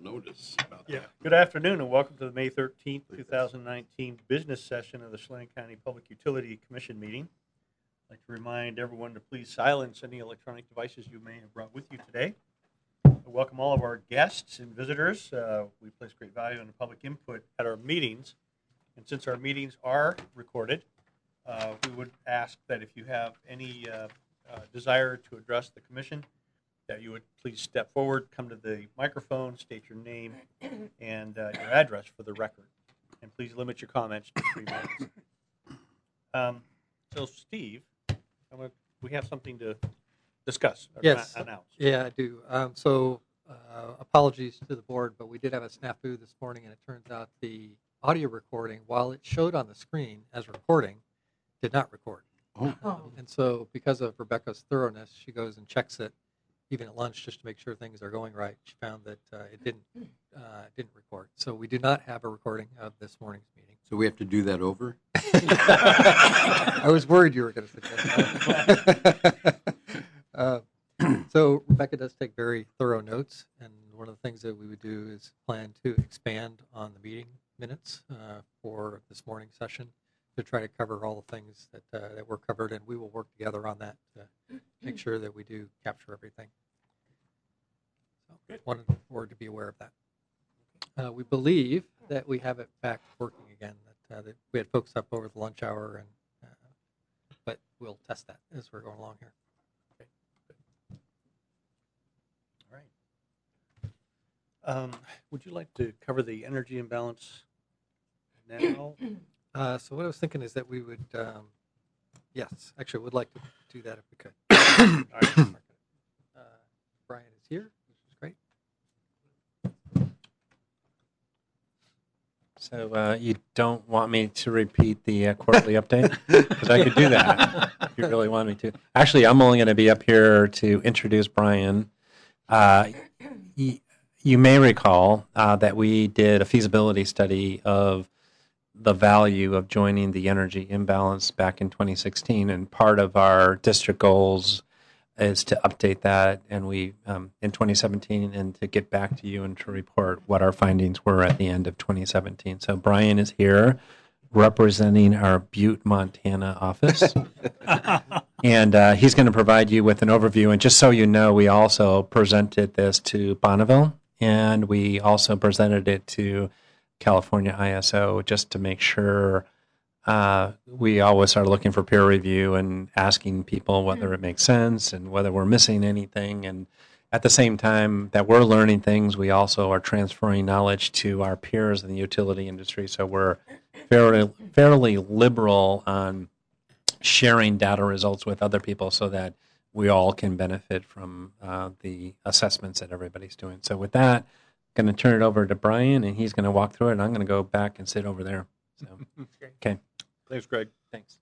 notice about Yeah. that. Good afternoon and welcome to the May 13th, 2019 business session of the Chelan County Public Utility Commission meeting. I'd like to remind everyone to please silence any electronic devices you may have brought with you today. I welcome all of our guests and visitors. We place great value on the public input at our meetings. And since our meetings are recorded, we would ask that if you have any desire to address the commission, that you would please step forward, come to the microphone, state your name and your address for the record. And please limit your comments to 3 minutes. So, Steve, we have something to discuss. Or Yes. Announce. Yeah, I do. Apologies to the board, but we did have a snafu this morning, and it turns out the audio recording, while it showed on the screen as recording, did not record. Oh. And so because of Rebecca's thoroughness, she goes and checks it, even at lunch, just to make sure things are going right. She found that it didn't record. So we do not have a recording of this morning's meeting. So we have to do that over? I was worried you were going to suggest that. So Rebecca does take very thorough notes, and one of the things that we would do is plan to expand on the meeting minutes for this morning's session to try to cover all the things that were covered, and we will work together on that to make sure that we do capture everything. So wanted the board to be aware of that. We believe that we have it back working again, that we had folks up over the lunch hour, and but we'll test that as we're going along here. All right. Would you like to cover the energy imbalance now? So what I was thinking is that we would, yes, actually would like to do that if we could. All right. Brian is here, which is great. So you don't want me to repeat the quarterly update? Because I could do that if you really want me to. Actually, I'm only going to be up here to introduce Brian. You may recall that we did a feasibility study of the value of joining the energy imbalance back in 2016, and part of our district goals is to update that, and we in 2017, and to get back to you and to report what our findings were at the end of 2017. So Brian is here representing our Butte, Montana office, and he's going to provide you with an overview. And just so you know, we also presented this to Bonneville, and we also presented it to California ISO, just to make sure we always are looking for peer review and asking people whether it makes sense and whether we're missing anything. And at the same time that we're learning things, we also are transferring knowledge to our peers in the utility industry. So we're fairly liberal on sharing data results with other people so that we all can benefit from the assessments that everybody's doing. So with that, I'm going to turn it over to Brian, and he's going to walk through it, and I'm going to go back and sit over there. So, okay. Thanks, Greg. Thanks.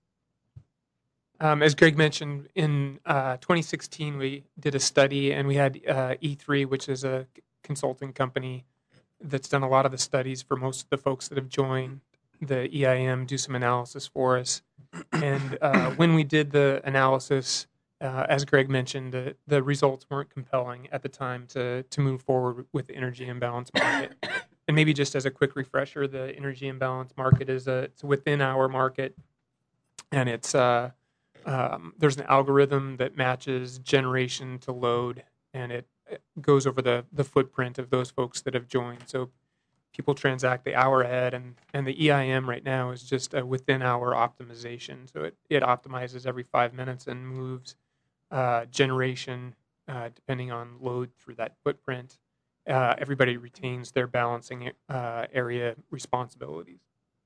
As Greg mentioned, in 2016, we did a study, and we had E3, which is a consulting company that's done a lot of the studies for most of the folks that have joined the EIM, do some analysis for us. And when we did the analysis, as Greg mentioned, the results weren't compelling at the time to move forward with the energy imbalance market. And maybe just as a quick refresher, the energy imbalance market is it's within our market, and it's there's an algorithm that matches generation to load, and it goes over the footprint of those folks that have joined. So people transact the hour ahead, and the EIM right now is just a within hour optimization. So it optimizes every 5 minutes and moves generation depending on load through that footprint. Everybody retains their balancing area responsibilities.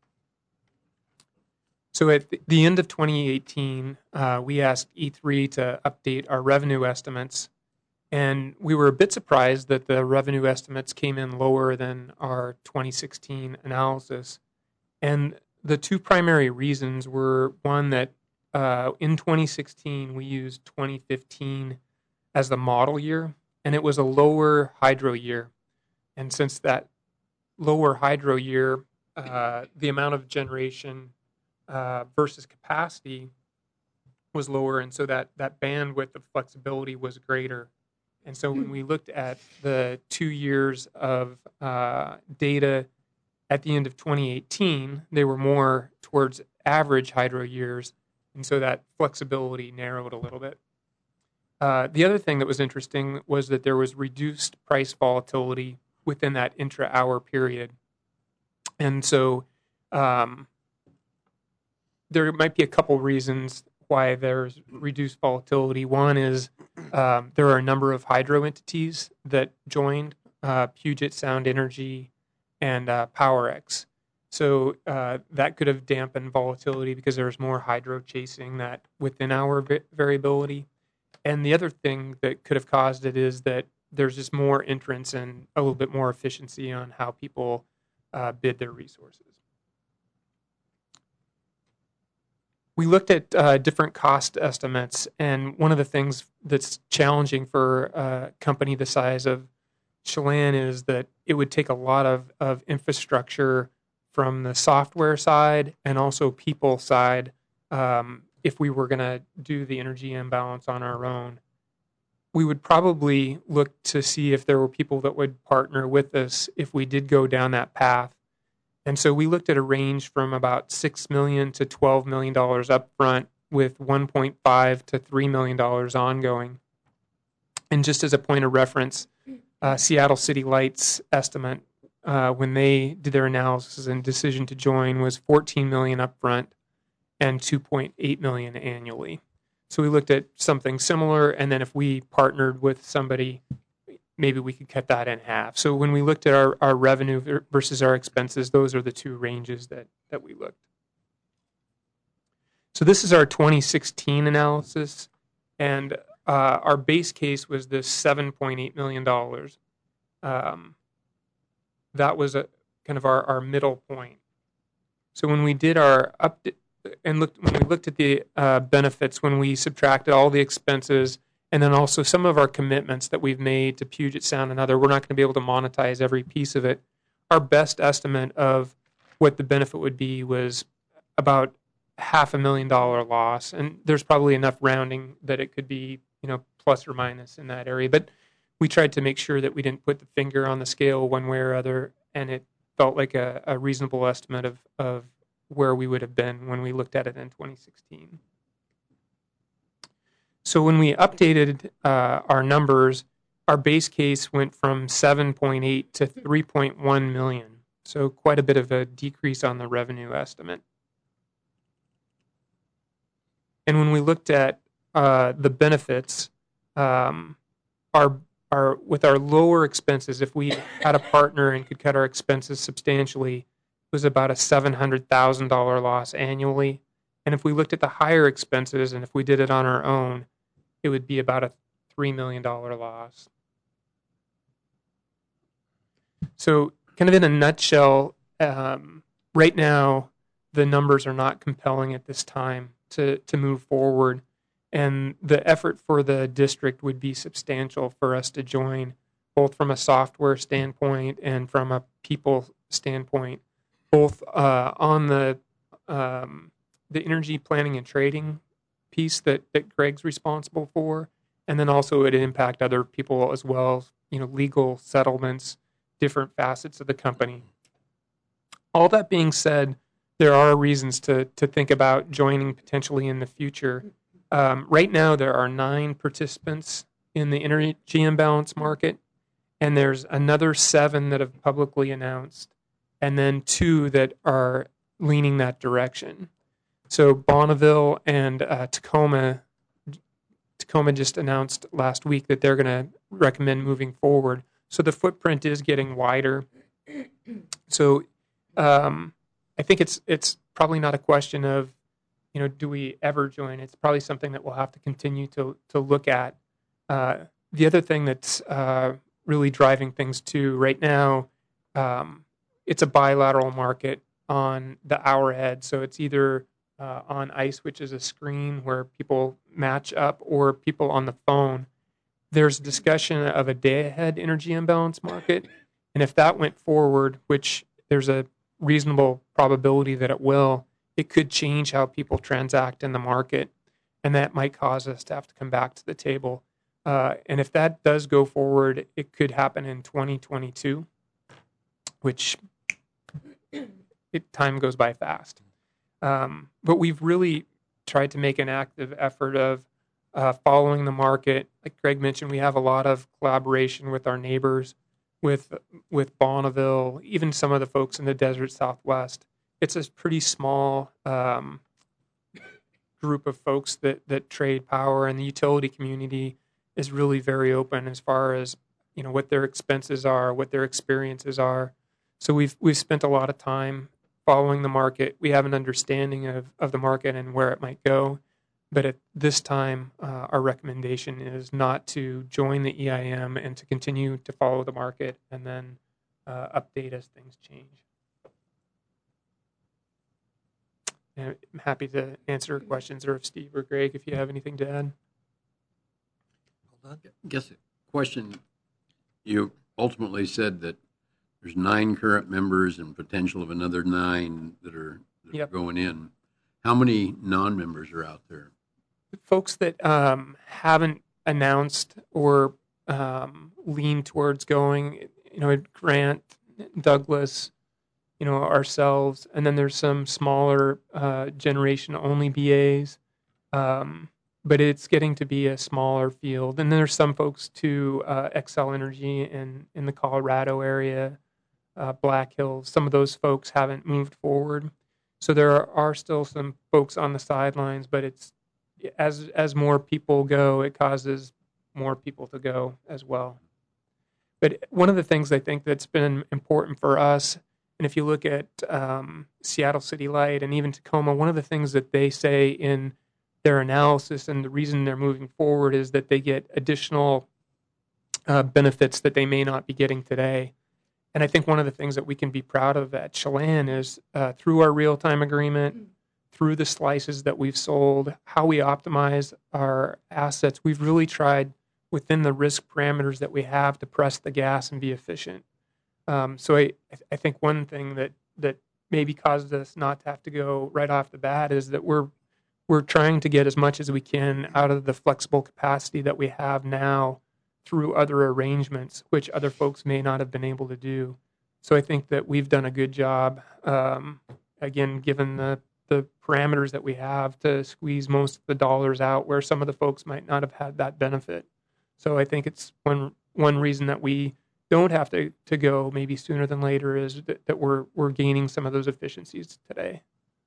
So at the end of 2018, we asked E3 to update our revenue estimates, and we were a bit surprised that the revenue estimates came in lower than our 2016 analysis. And the two primary reasons were, one, that in 2016, we used 2015 as the model year, and it was a lower hydro year. And since that lower hydro year, the amount of generation versus capacity was lower, and so that bandwidth of flexibility was greater. And so when we looked at the 2 years of data at the end of 2018, they were more towards average hydro years, and so that flexibility narrowed a little bit. The other thing that was interesting was that there was reduced price volatility within that intra-hour period. And so there might be a couple reasons why there's reduced volatility. One is there are a number of hydro entities that joined, Puget Sound Energy and PowerX. So that could have dampened volatility because there's more hydro chasing that within hour variability. And the other thing that could have caused it is that there's just more entrance and a little bit more efficiency on how people bid their resources. We looked at different cost estimates, and one of the things that's challenging for a company the size of Chelan is that it would take a lot of infrastructure from the software side and also people side if we were going to do the energy imbalance on our own. We would probably look to see if there were people that would partner with us if we did go down that path. And so we looked at a range from about $6 million to $12 million upfront with $1.5 to $3 million ongoing. And just as a point of reference, Seattle City Light's estimate when they did their analysis and decision to join was $14 million upfront and $2.8 million annually. So we looked at something similar, and then if we partnered with somebody, maybe we could cut that in half. So when we looked at our revenue versus our expenses, those are the two ranges that we looked. So this is our 2016 analysis, and our base case was this $7.8 million. That was kind of our middle point. So when we did our update, when we looked at the benefits, when we subtracted all the expenses, and then also some of our commitments that we've made to Puget Sound and other, we're not going to be able to monetize every piece of it. Our best estimate of what the benefit would be was about $500,000 loss, and there's probably enough rounding that it could be, plus or minus in that area. But we tried to make sure that we didn't put the finger on the scale one way or other, and it felt like a reasonable estimate of where we would have been when we looked at it in 2016. So when we updated our numbers, our base case went from 7.8 to 3.1 million. So quite a bit of a decrease on the revenue estimate. And when we looked at the benefits, with our lower expenses, if we had a partner and could cut our expenses substantially, it was about a $700,000 loss annually. And if we looked at the higher expenses and if we did it on our own, it would be about a $3 million loss. So kind of in a nutshell, right now, the numbers are not compelling at this time to move forward. And the effort for the district would be substantial for us to join, both from a software standpoint and from a people standpoint, both on the energy planning and trading piece that Greg's responsible for, and then also it impact other people as well, legal settlements, different facets of the company. All that being said, there are reasons to think about joining potentially in the future. Right now, there are 9 participants in the energy imbalance market, and there's another 7 that have publicly announced, and then 2 that are leaning that direction. So Bonneville and Tacoma just announced last week that they're going to recommend moving forward. So the footprint is getting wider. So I think it's probably not a question of, do we ever join? It's probably something that we'll have to continue to look at. The other thing that's really driving things too right now, it's a bilateral market on the hour ahead. So it's either on ICE, which is a screen where people match up, or people on the phone. There's discussion of a day-ahead energy imbalance market. And if that went forward, which there's a reasonable probability that it will, it could change how people transact in the market. And that might cause us to have to come back to the table. And if that does go forward, it could happen in 2022, which time goes by fast. But we've really tried to make an active effort of following the market. Like Greg mentioned, we have a lot of collaboration with our neighbors, with Bonneville, even some of the folks in the desert Southwest. It's a pretty small group of folks that trade power, and the utility community is really very open as far as what their expenses are, what their experiences are. So we've spent a lot of time following the market. We have an understanding of the market and where it might go. But at this time, our recommendation is not to join the EIM and to continue to follow the market and then update as things change. And I'm happy to answer questions, or if Steve or Greg, if you have anything to add. I guess a question, you ultimately said that there's 9 current members and potential of another 9 that are Yep. going in. How many non-members are out there? Folks that haven't announced or lean towards going, Grant, Douglas, ourselves, and then there's some smaller generation-only BAs, but it's getting to be a smaller field. And then there's some folks to Xcel Energy in the Colorado area, Black Hills. Some of those folks haven't moved forward, so there are still some folks on the sidelines. But it's as more people go, it causes more people to go as well. But one of the things I think that's been important for us, and if you look at Seattle City Light and even Tacoma, one of the things that they say in their analysis and the reason they're moving forward is that they get additional benefits that they may not be getting today. And I think one of the things that we can be proud of at Chelan is through our real-time agreement, through the slices that we've sold, how we optimize our assets, we've really tried within the risk parameters that we have to press the gas and be efficient. So I think one thing that maybe caused us not to have to go right off the bat is that we're trying to get as much as we can out of the flexible capacity that we have now through other arrangements, which other folks may not have been able to do. So I think that we've done a good job, again, given the parameters that we have to squeeze most of the dollars out where some of the folks might not have had that benefit. So I think it's one reason that we don't have to go maybe sooner than later is that we're gaining some of those efficiencies today.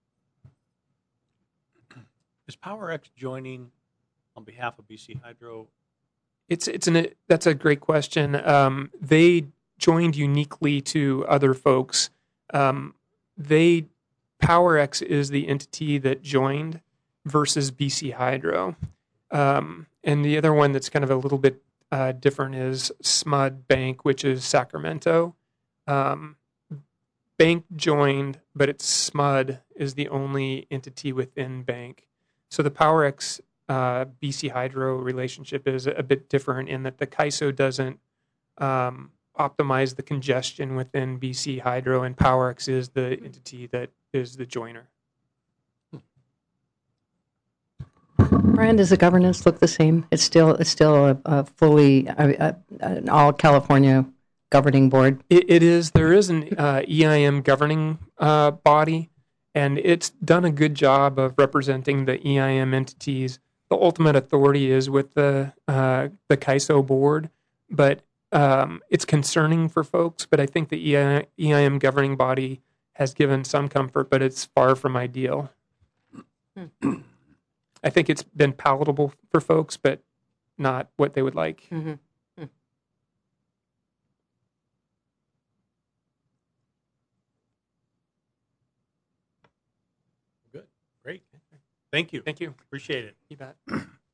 Is PowerX joining on behalf of BC Hydro? That's a great question. They joined uniquely to other folks. PowerX is the entity that joined versus BC Hydro. And the other one that's kind of a little bit different is SMUD Bank, which is Sacramento. Bank joined, but it's SMUD is the only entity within Bank. So the PowerX BC Hydro relationship is a bit different in that the CAISO doesn't optimize the congestion within BC Hydro, and PowerX is the entity that is the joiner. Brian, does the governance look the same? It's still a fully an all California governing board. It is. There is an EIM governing body, and it's done a good job of representing the EIM entities. The ultimate authority is with the CAISO board, but it's concerning for folks. But I think the EIM governing body has given some comfort, but it's far from ideal. I think it's been palatable for folks, but not what they would like. Mm-hmm. Good. Great. Thank you. Thank you. Appreciate it. You bet.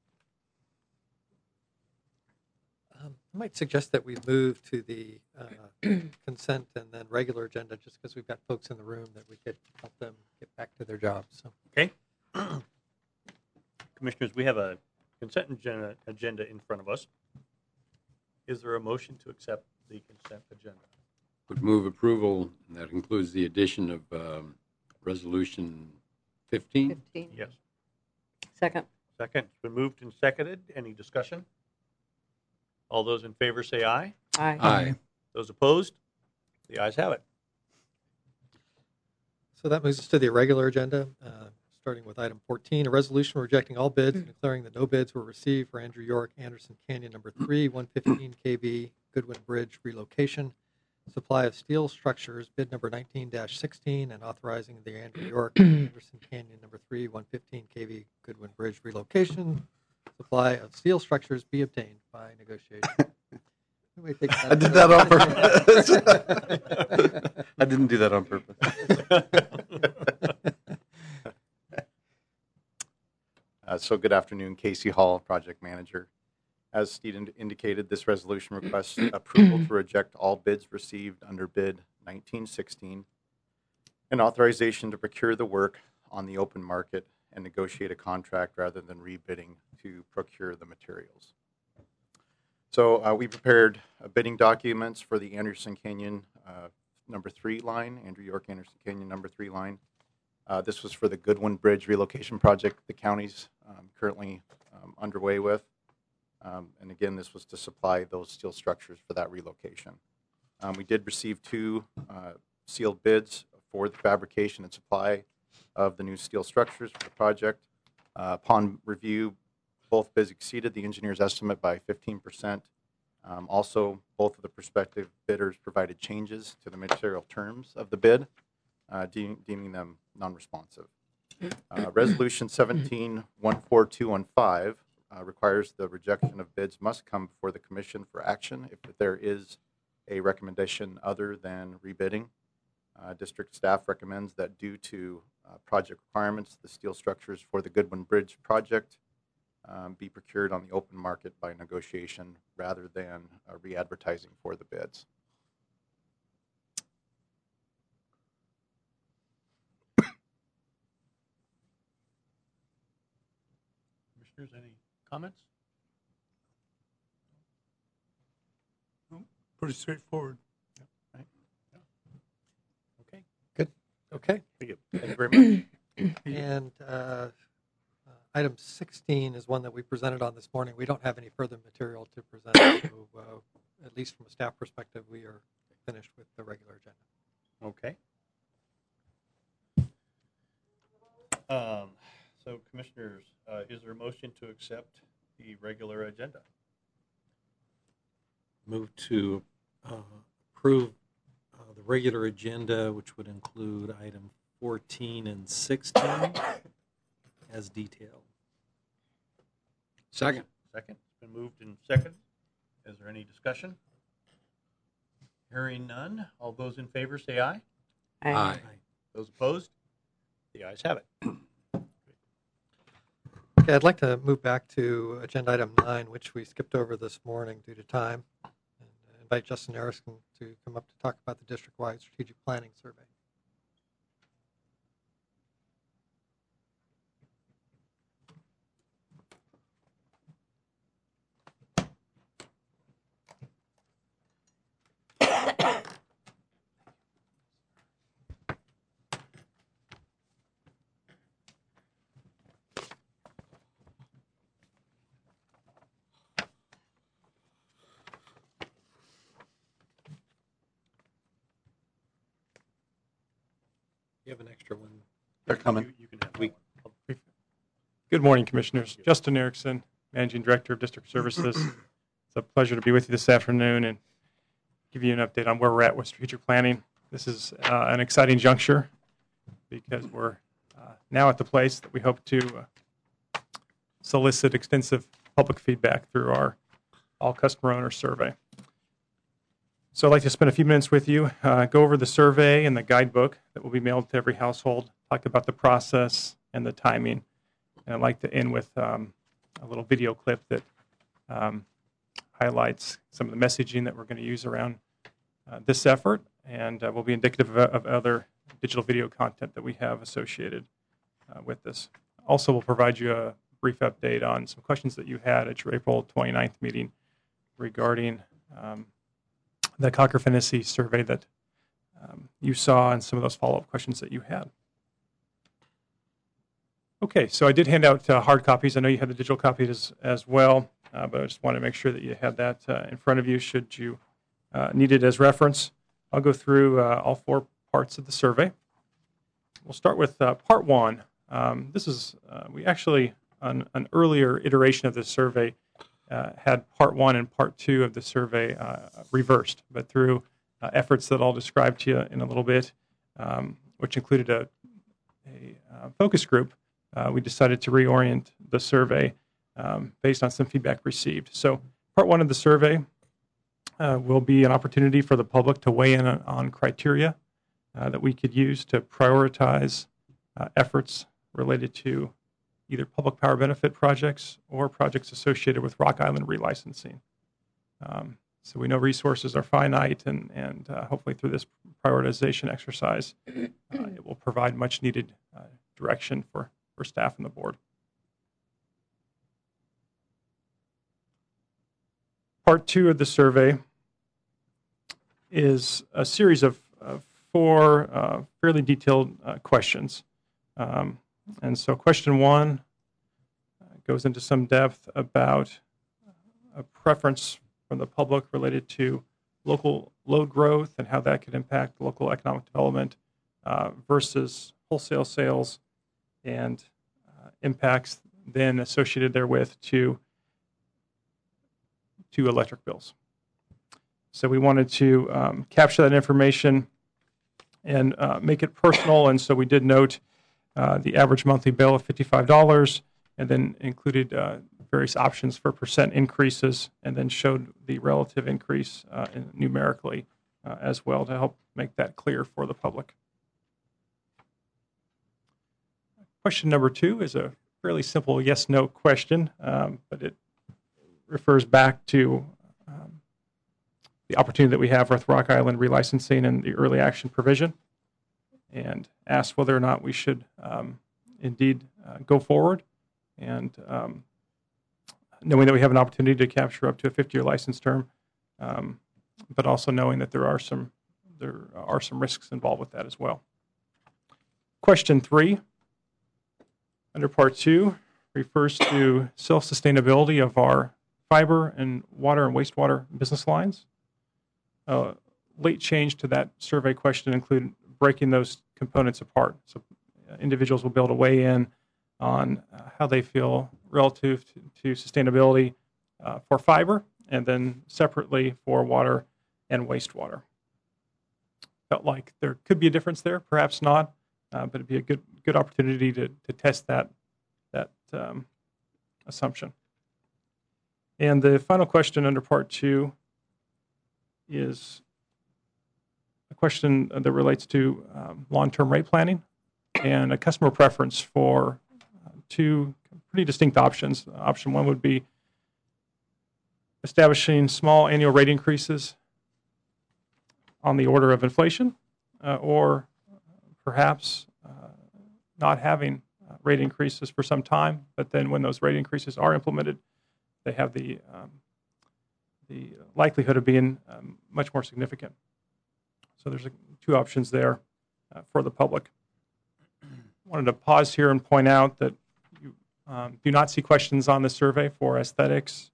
I might suggest that we move to the consent and then regular agenda, just because we've got folks in the room that we could help them get back to their jobs. So. Okay. Commissioners, we have a consent agenda in front of us. Is there a motion to accept the consent agenda? Would move approval, and that includes the addition of Resolution 15. 15. Yes. Second. Second. It's been moved and seconded. Any discussion? All those in favor say aye. Aye. Those opposed? The ayes have it. So that moves us to the irregular agenda, starting with item 14, a resolution rejecting all bids and declaring that no bids were received for Andrew York, Anderson Canyon number 3, 115 kV, Goodwin Bridge relocation, supply of steel structures, bid number 19-16, and authorizing the Andrew York, Anderson Canyon number 3, 115 kV, Goodwin Bridge relocation, supply of steel structures be obtained by negotiation. I did that on purpose. I didn't do that on purpose. So good afternoon, Casey Hall, project manager. As Steve indicated, this resolution requests approval to reject all bids received under bid 1916 and authorization to procure the work on the open market and negotiate a contract rather than rebidding to procure the materials. So we prepared bidding documents for the Anderson Canyon number 3 line, Andrew York Anderson Canyon number 3 line. This was for the Goodwin Bridge relocation project the county's currently underway with. And again, this was to supply those steel structures for that relocation. We did receive 2 sealed bids for the fabrication and supply of the new steel structures for the project. Upon review, both bids exceeded the engineer's estimate by 15%. Also, both of the prospective bidders provided changes to the material terms of the bid, deeming them non-responsive. Resolution 17-14215 requires the rejection of bids must come before the commission for action if there is a recommendation other than rebidding. District staff recommends that due to project requirements, the steel structures for the Goodwin Bridge project be procured on the open market by negotiation rather than re-advertising for the bids. Commissioners, any comments? Pretty straightforward. Right. Okay. Okay. Thank you very much. And item 16 is one that we presented on this morning. We don't have any further material to present, so at least from a staff perspective, we are finished with the regular agenda. Okay. So, commissioners, is there a motion to accept the regular agenda? Move to approve the regular agenda, which would include item 14 and 16 as detailed. Second. Second. It's been moved and seconded. Is there any discussion? Hearing none. All those in favor say aye. Aye. Those opposed? The ayes have it. Okay, I'd like to move back to agenda item 9, which we skipped over this morning due to time, and invite Justin Erickson to come up to talk about the district-wide strategic planning survey. You have an extra one. They're coming. You can have that one. Good morning, Commissioners. Justin Erickson, Managing Director of District Services. It's a pleasure to be with you this afternoon and give you an update on where we're at with strategic planning. This is an exciting juncture because we're now at the place that we hope to solicit extensive public feedback through our all customer owner survey. So I'd like to spend a few minutes with you, go over the survey and the guidebook that will be mailed to every household, talk about the process and the timing. And I'd like to end with a little video clip that highlights some of the messaging that we're going to use around this effort, and will be indicative of other digital video content that we have associated with this. Also, we'll provide you a brief update on some questions that you had at your April 29th meeting regarding the Cocker-Fennessy survey that you saw and some of those follow-up questions that you had. Okay, so I did hand out hard copies. I know you had the digital copies as well, but I just wanted to make sure that you had that in front of you should you need it as reference. I'll go through all 4 parts of the survey. We'll start with part 1. This is, we actually, on an earlier iteration of this survey, had part 1 and part 2 of the survey reversed, but through efforts that I'll describe to you in a little bit, which included a focus group, we decided to reorient the survey based on some feedback received. So part 1 of the survey will be an opportunity for the public to weigh in on criteria that we could use to prioritize efforts related to either public power benefit projects or projects associated with Rock Island relicensing. So we know resources are finite, and hopefully through this prioritization exercise, it will provide much needed direction for staff and the board. Part 2 of the survey is a series of 4 fairly detailed questions. And so question 1 goes into some depth about a preference from the public related to local load growth and how that could impact local economic development versus wholesale sales and impacts then associated therewith to electric bills. So we wanted to capture that information and make it personal, and so we did note the average monthly bill of $55 and then included various options for percent increases and then showed the relative increase numerically as well to help make that clear for the public. Question number 2 is a fairly simple yes-no question, but it refers back to the opportunity that we have with Rock Island relicensing and the early action provision, and asks whether or not we should indeed go forward, and knowing that we have an opportunity to capture up to a 50-year license term, but also knowing that there are some risks involved with that as well. Question 3, under part 2, refers to self-sustainability of our fiber and water and wastewater business lines. Late change to that survey question included breaking those components apart. So individuals will be able to weigh in on how they feel relative to sustainability for fiber, and then separately for water and wastewater. Felt like there could be a difference there, perhaps not, but it'd be a good opportunity to test that assumption. And the final question under part 2 is a question that relates to long-term rate planning and a customer preference for 2 pretty distinct options. Option 1 would be establishing small annual rate increases on the order of inflation, or perhaps not having rate increases for some time, but then when those rate increases are implemented, they have the likelihood of being much more significant. So there's 2 options there for the public. Wanted to pause here and point out that you do not see questions on the survey for aesthetics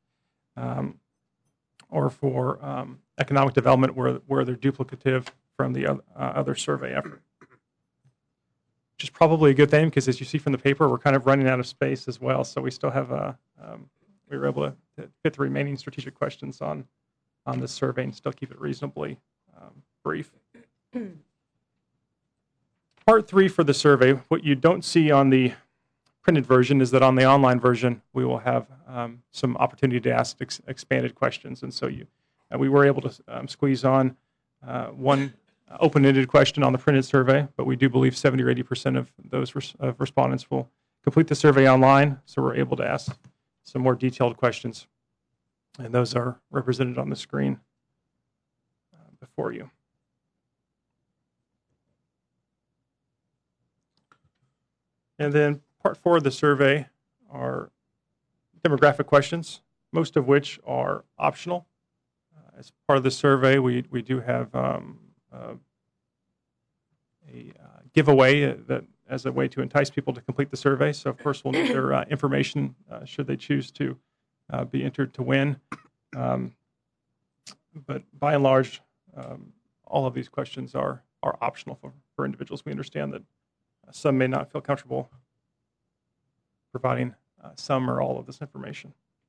or for economic development where they're duplicative from the other survey effort. Which is probably a good thing, because as you see from the paper, we're kind of running out of space as well. So we still have we were able to fit the remaining strategic questions on this survey and still keep it reasonably brief. Part 3 for the survey, what you don't see on the printed version is that on the online version, we will have some opportunity to ask expanded questions. And so we were able to squeeze on one open-ended question on the printed survey, but we do believe 70 or 80% of those respondents will complete the survey online, so we're able to ask some more detailed questions. And those are represented on the screen before you. And then part 4 of the survey are demographic questions, most of which are optional. As part of the survey, we do have a giveaway that as a way to entice people to complete the survey. So, of course, we'll need their information should they choose to be entered to win. But by and large, all of these questions are optional for individuals. We understand that some may not feel comfortable providing some or all of this information.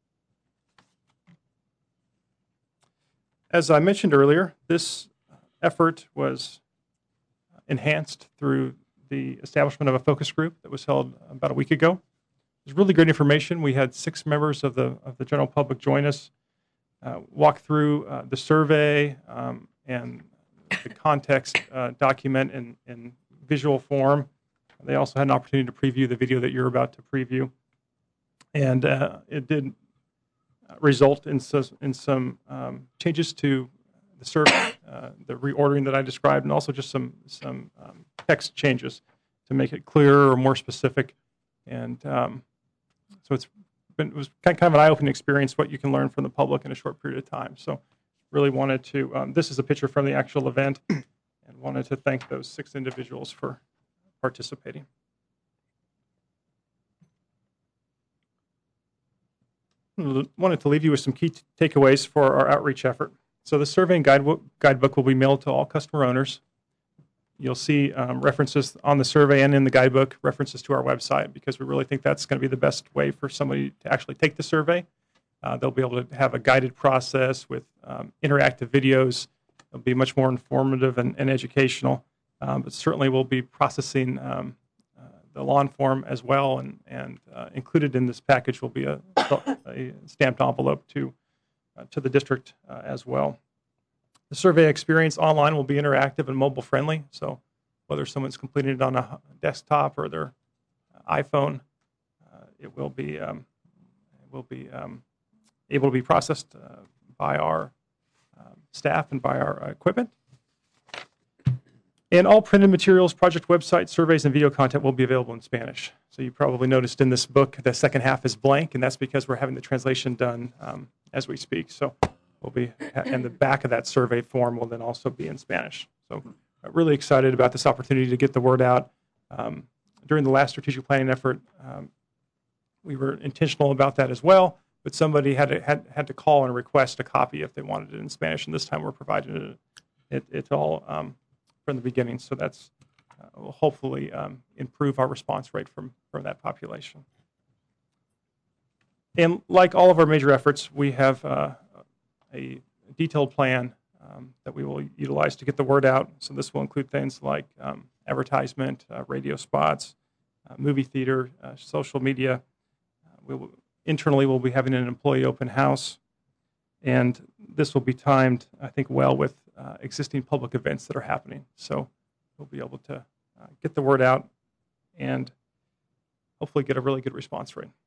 As I mentioned earlier, this effort was enhanced through the establishment of a focus group that was held about a week ago. It was really great information. We had 6 members of the general public join us, walk through the survey and the context document in visual form. They also had an opportunity to preview the video that you're about to preview. And it did result in some changes to the survey, the reordering that I described, and also just some text changes to make it clearer or more specific. And so it was kind of an eye-opening experience, what you can learn from the public in a short period of time. So really wanted to, this is a picture from the actual event, and wanted to thank those 6 individuals for participating. Wanted to leave you with some key takeaways for our outreach effort. So the survey and guidebook will be mailed to all customer owners. You'll see references on the survey and in the guidebook, references to our website, because we really think that's going to be the best way for somebody to actually take the survey. They'll be able to have a guided process with interactive videos. It'll be much more informative and educational. But certainly we'll be processing the lawn form as well, and included in this package will be a stamped envelope to the district as well. The survey experience online will be interactive and mobile friendly, so whether someone's completing it on a desktop or their iPhone, it will be able to be processed by our staff and by our equipment. And all printed materials, project websites, surveys, and video content will be available in Spanish. So you probably noticed in this book the second half is blank, and that's because we're having the translation done as we speak. So we'll be, and the back of that survey form will then also be in Spanish. So really excited about this opportunity to get the word out. During the last strategic planning effort, we were intentional about that as well, but somebody had to call and request a copy if they wanted it in Spanish, and this time we're providing it all from the beginning, so that's will hopefully improve our response rate from that population. And like all of our major efforts, we have a detailed plan that we will utilize to get the word out. So this will include things like advertisement, radio spots, movie theater, social media. Internally, we'll be having an employee open house, and this will be timed, I think, well with existing public events that are happening. So we'll be able to get the word out and hopefully get a really good response rate.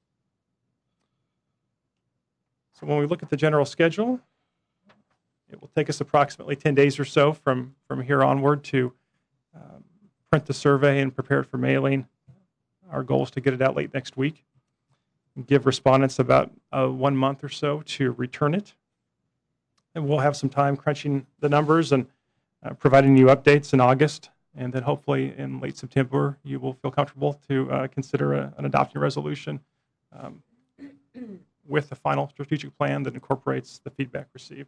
So when we look at the general schedule, it will take us approximately 10 days or so from here onward to print the survey and prepare it for mailing. Our goal is to get it out late next week and give respondents about 1 month or so to return it. And we'll have some time crunching the numbers and providing you updates in August. And then hopefully in late September, you will feel comfortable to consider an adopting resolution with the final strategic plan that incorporates the feedback received.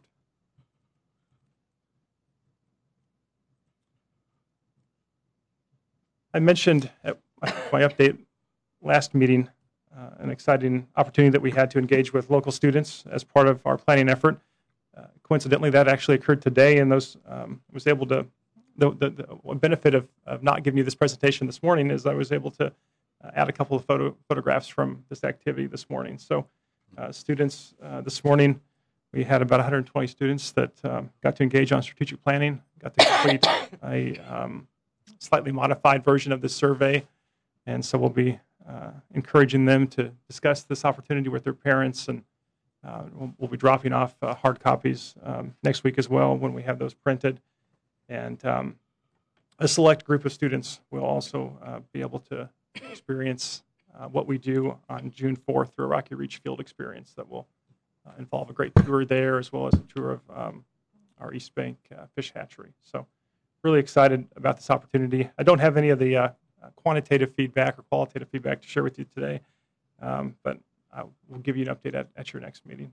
I mentioned at my update last meeting an exciting opportunity that we had to engage with local students as part of our planning effort. Coincidentally, that actually occurred today, and those was able to. The benefit of not giving you this presentation this morning is I was able to add a couple of photographs from this activity this morning. So, students this morning, we had about 120 students that got to engage on strategic planning, got to complete a slightly modified version of this survey, and so we'll be encouraging them to discuss this opportunity with their parents, and we'll be dropping off hard copies next week as well when we have those printed. And a select group of students will also be able to experience what we do on June 4th through a Rocky Reach field experience that will involve a great tour there as well as a tour of our East Bank fish hatchery. So really excited about this opportunity. I don't have any of the quantitative feedback or qualitative feedback to share with you today, but I will give you an update at your next meeting.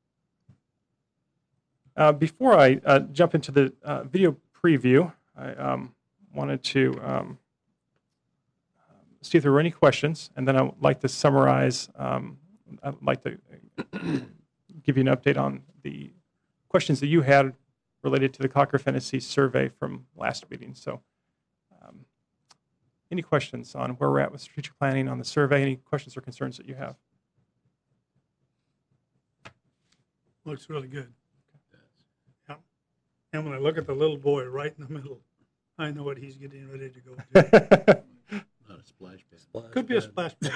Before I jump into the video preview, I wanted to see if there were any questions, and then I would like to summarize. I'd like to give you an update on the questions that you had related to the Cochran-Fennessy survey from last meeting. So any questions on where we're at with strategic planning on the survey? Any questions or concerns that you have? Looks really good. Yeah. And when I look at the little boy right in the middle, I know what he's getting ready to go do. Not a splash pad. Could be a splash pad.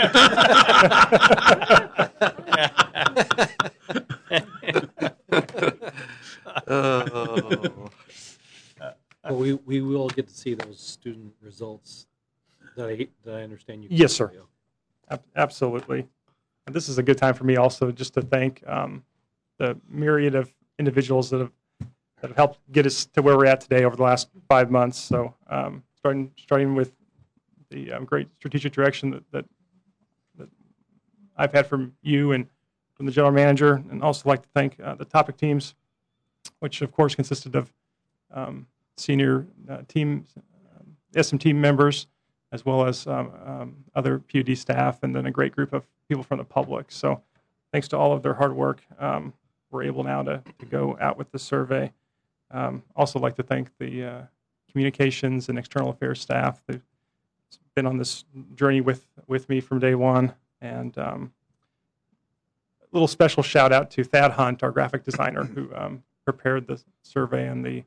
Well, we will get to see those student results that I understand you. Yes, sir. Absolutely. And this is a good time for me also just to thank the myriad of individuals that have helped get us to where we're at today over the last 5 months. So starting with the great strategic direction that I've had from you and from the general manager, and also like to thank the topic teams, which of course consisted of senior team SMT members, as well as other PUD staff, and then a great group of people from the public. So thanks to all of their hard work, we're able now to go out with the survey. Also like to thank the communications and external affairs staff that been on this journey with me from day one. And a little special shout out to Thad Hunt, our graphic designer, who prepared the survey and the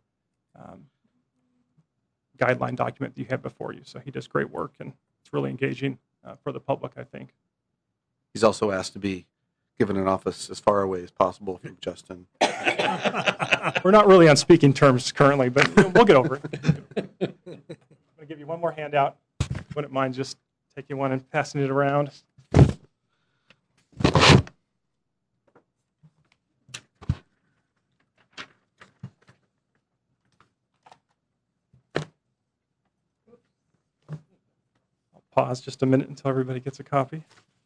guideline document that you have before you. So he does great work, and it's really engaging for the public, I think. He's also asked to be given an office as far away as possible from Justin. We're not really on speaking terms currently, but we'll get over it. I'm going to give you one more handout. Wouldn't mind just taking one and passing it around. I'll pause just a minute until everybody gets a copy.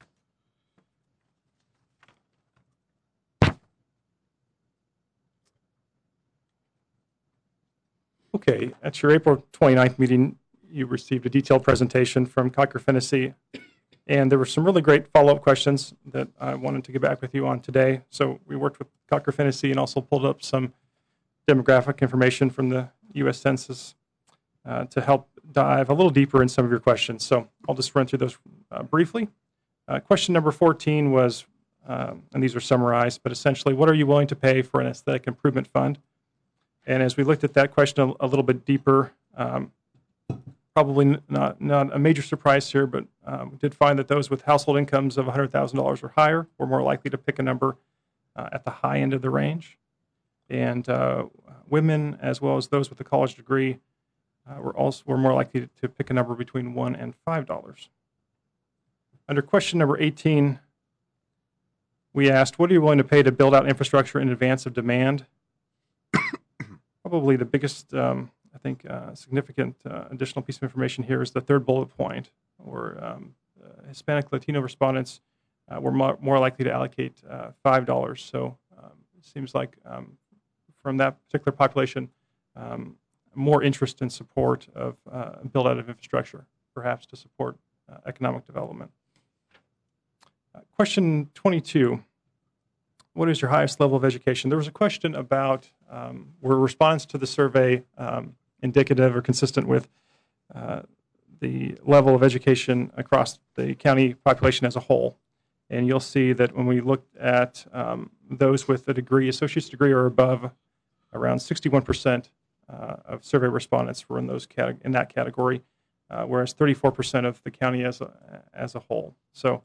Okay, at your April 29th meeting, you received a detailed presentation from Cochran-Fennessy, and there were some really great follow-up questions that I wanted to get back with you on today. So we worked with Cochran-Fennessy and also pulled up some demographic information from the U.S. Census to help dive a little deeper in some of your questions. So I'll just run through those briefly. Question number 14 was, and these are summarized, but essentially, what are you willing to pay for an aesthetic improvement fund? And as we looked at that question a little bit deeper, probably not a major surprise here, but we did find that those with household incomes of $100,000 or higher were more likely to pick a number at the high end of the range. And women, as well as those with a college degree, were more likely to pick a number between $1 and $5. Under question number 18, we asked, what are you willing to pay to build out infrastructure in advance of demand? Probably the biggest, I think, significant additional piece of information here is the third bullet point, where Hispanic Latino respondents were more likely to allocate $5. So it seems like from that particular population, more interest and support of build out of infrastructure, perhaps to support economic development. Question 22. What is your highest level of education? There was a question about were response to the survey indicative or consistent with the level of education across the county population as a whole. And you'll see that when we looked at those with a degree, associate's degree or above, around 61% of survey respondents were in that category, whereas 34% of the county as a whole. So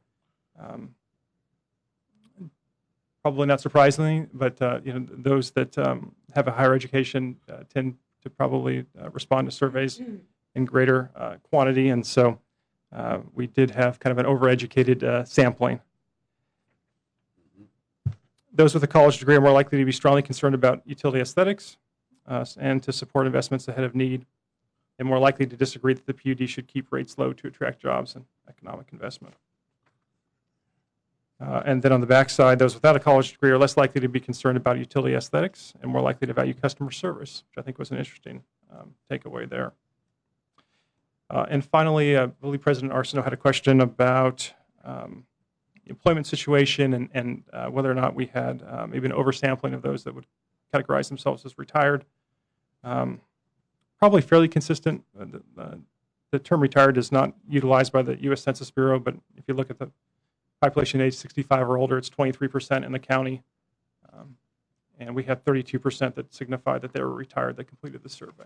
probably not surprisingly, but those that have a higher education tend to probably respond to surveys in greater quantity, and so we did have kind of an overeducated sampling. Those with a college degree are more likely to be strongly concerned about utility aesthetics and to support investments ahead of need. and more likely to disagree that the PUD should keep rates low to attract jobs and economic investment. And then on the backside, those without a college degree are less likely to be concerned about utility aesthetics and more likely to value customer service, which I think was an interesting takeaway there. And finally, I believe President Arsenault had a question about the employment situation and whether or not we had maybe an oversampling of those that would categorize themselves as retired. Probably fairly consistent. The term retired is not utilized by the U.S. Census Bureau, but if you look at the population age 65 or older, it's 23% in the county. And we had 32% that signified that they were retired that completed the survey.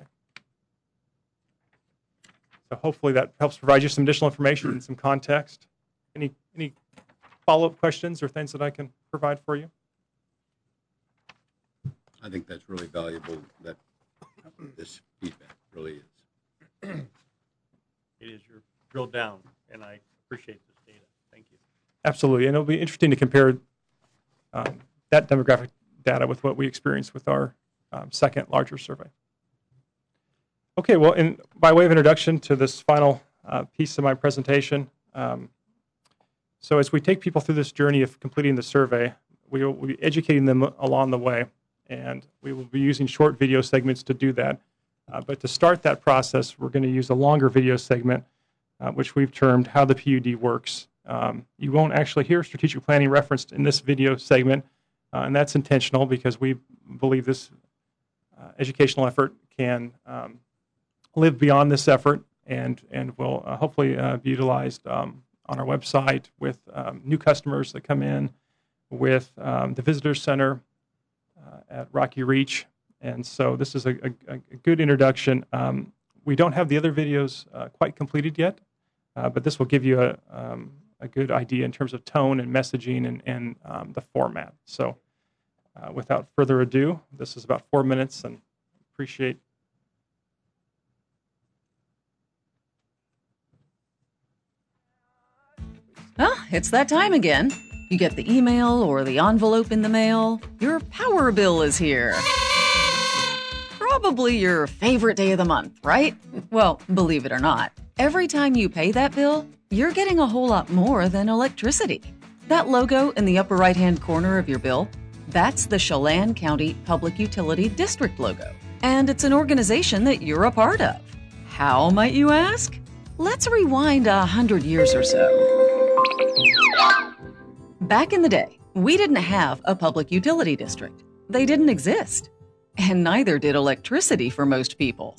So hopefully that helps provide you some additional information and some context. Any follow-up questions or things that I can provide for you? I think that's really valuable, that this feedback really is. It is. You're drilled down, and I appreciate this data. Thank you. Absolutely, and it'll be interesting to compare that demographic data with what we experienced with our second larger survey. Okay, well, by way of introduction to this final piece of my presentation, so as we take people through this journey of completing the survey, we will be educating them along the way, and we will be using short video segments to do that. But to start that process, we're going to use a longer video segment, which we've termed How the PUD Works. You won't actually hear strategic planning referenced in this video segment, and that's intentional because we believe this educational effort can live beyond this effort and will hopefully be utilized on our website with new customers that come in, with the Visitor Center at Rocky Reach. And so this is a good introduction. We don't have the other videos quite completed yet, but this will give you a good idea in terms of tone and messaging and the format. So without further ado, this is about 4 minutes, and appreciate. It's that time again. You get the email or the envelope in the mail. Your power bill is here. Probably your favorite day of the month, right? Well, believe it or not, every time you pay that bill, you're getting a whole lot more than electricity. That logo in the upper right-hand corner of your bill, that's the Chelan County Public Utility District logo. And it's an organization that you're a part of. How, might you ask? Let's rewind 100 years or so. Back in the day, we didn't have a public utility district. They didn't exist. And neither did electricity for most people.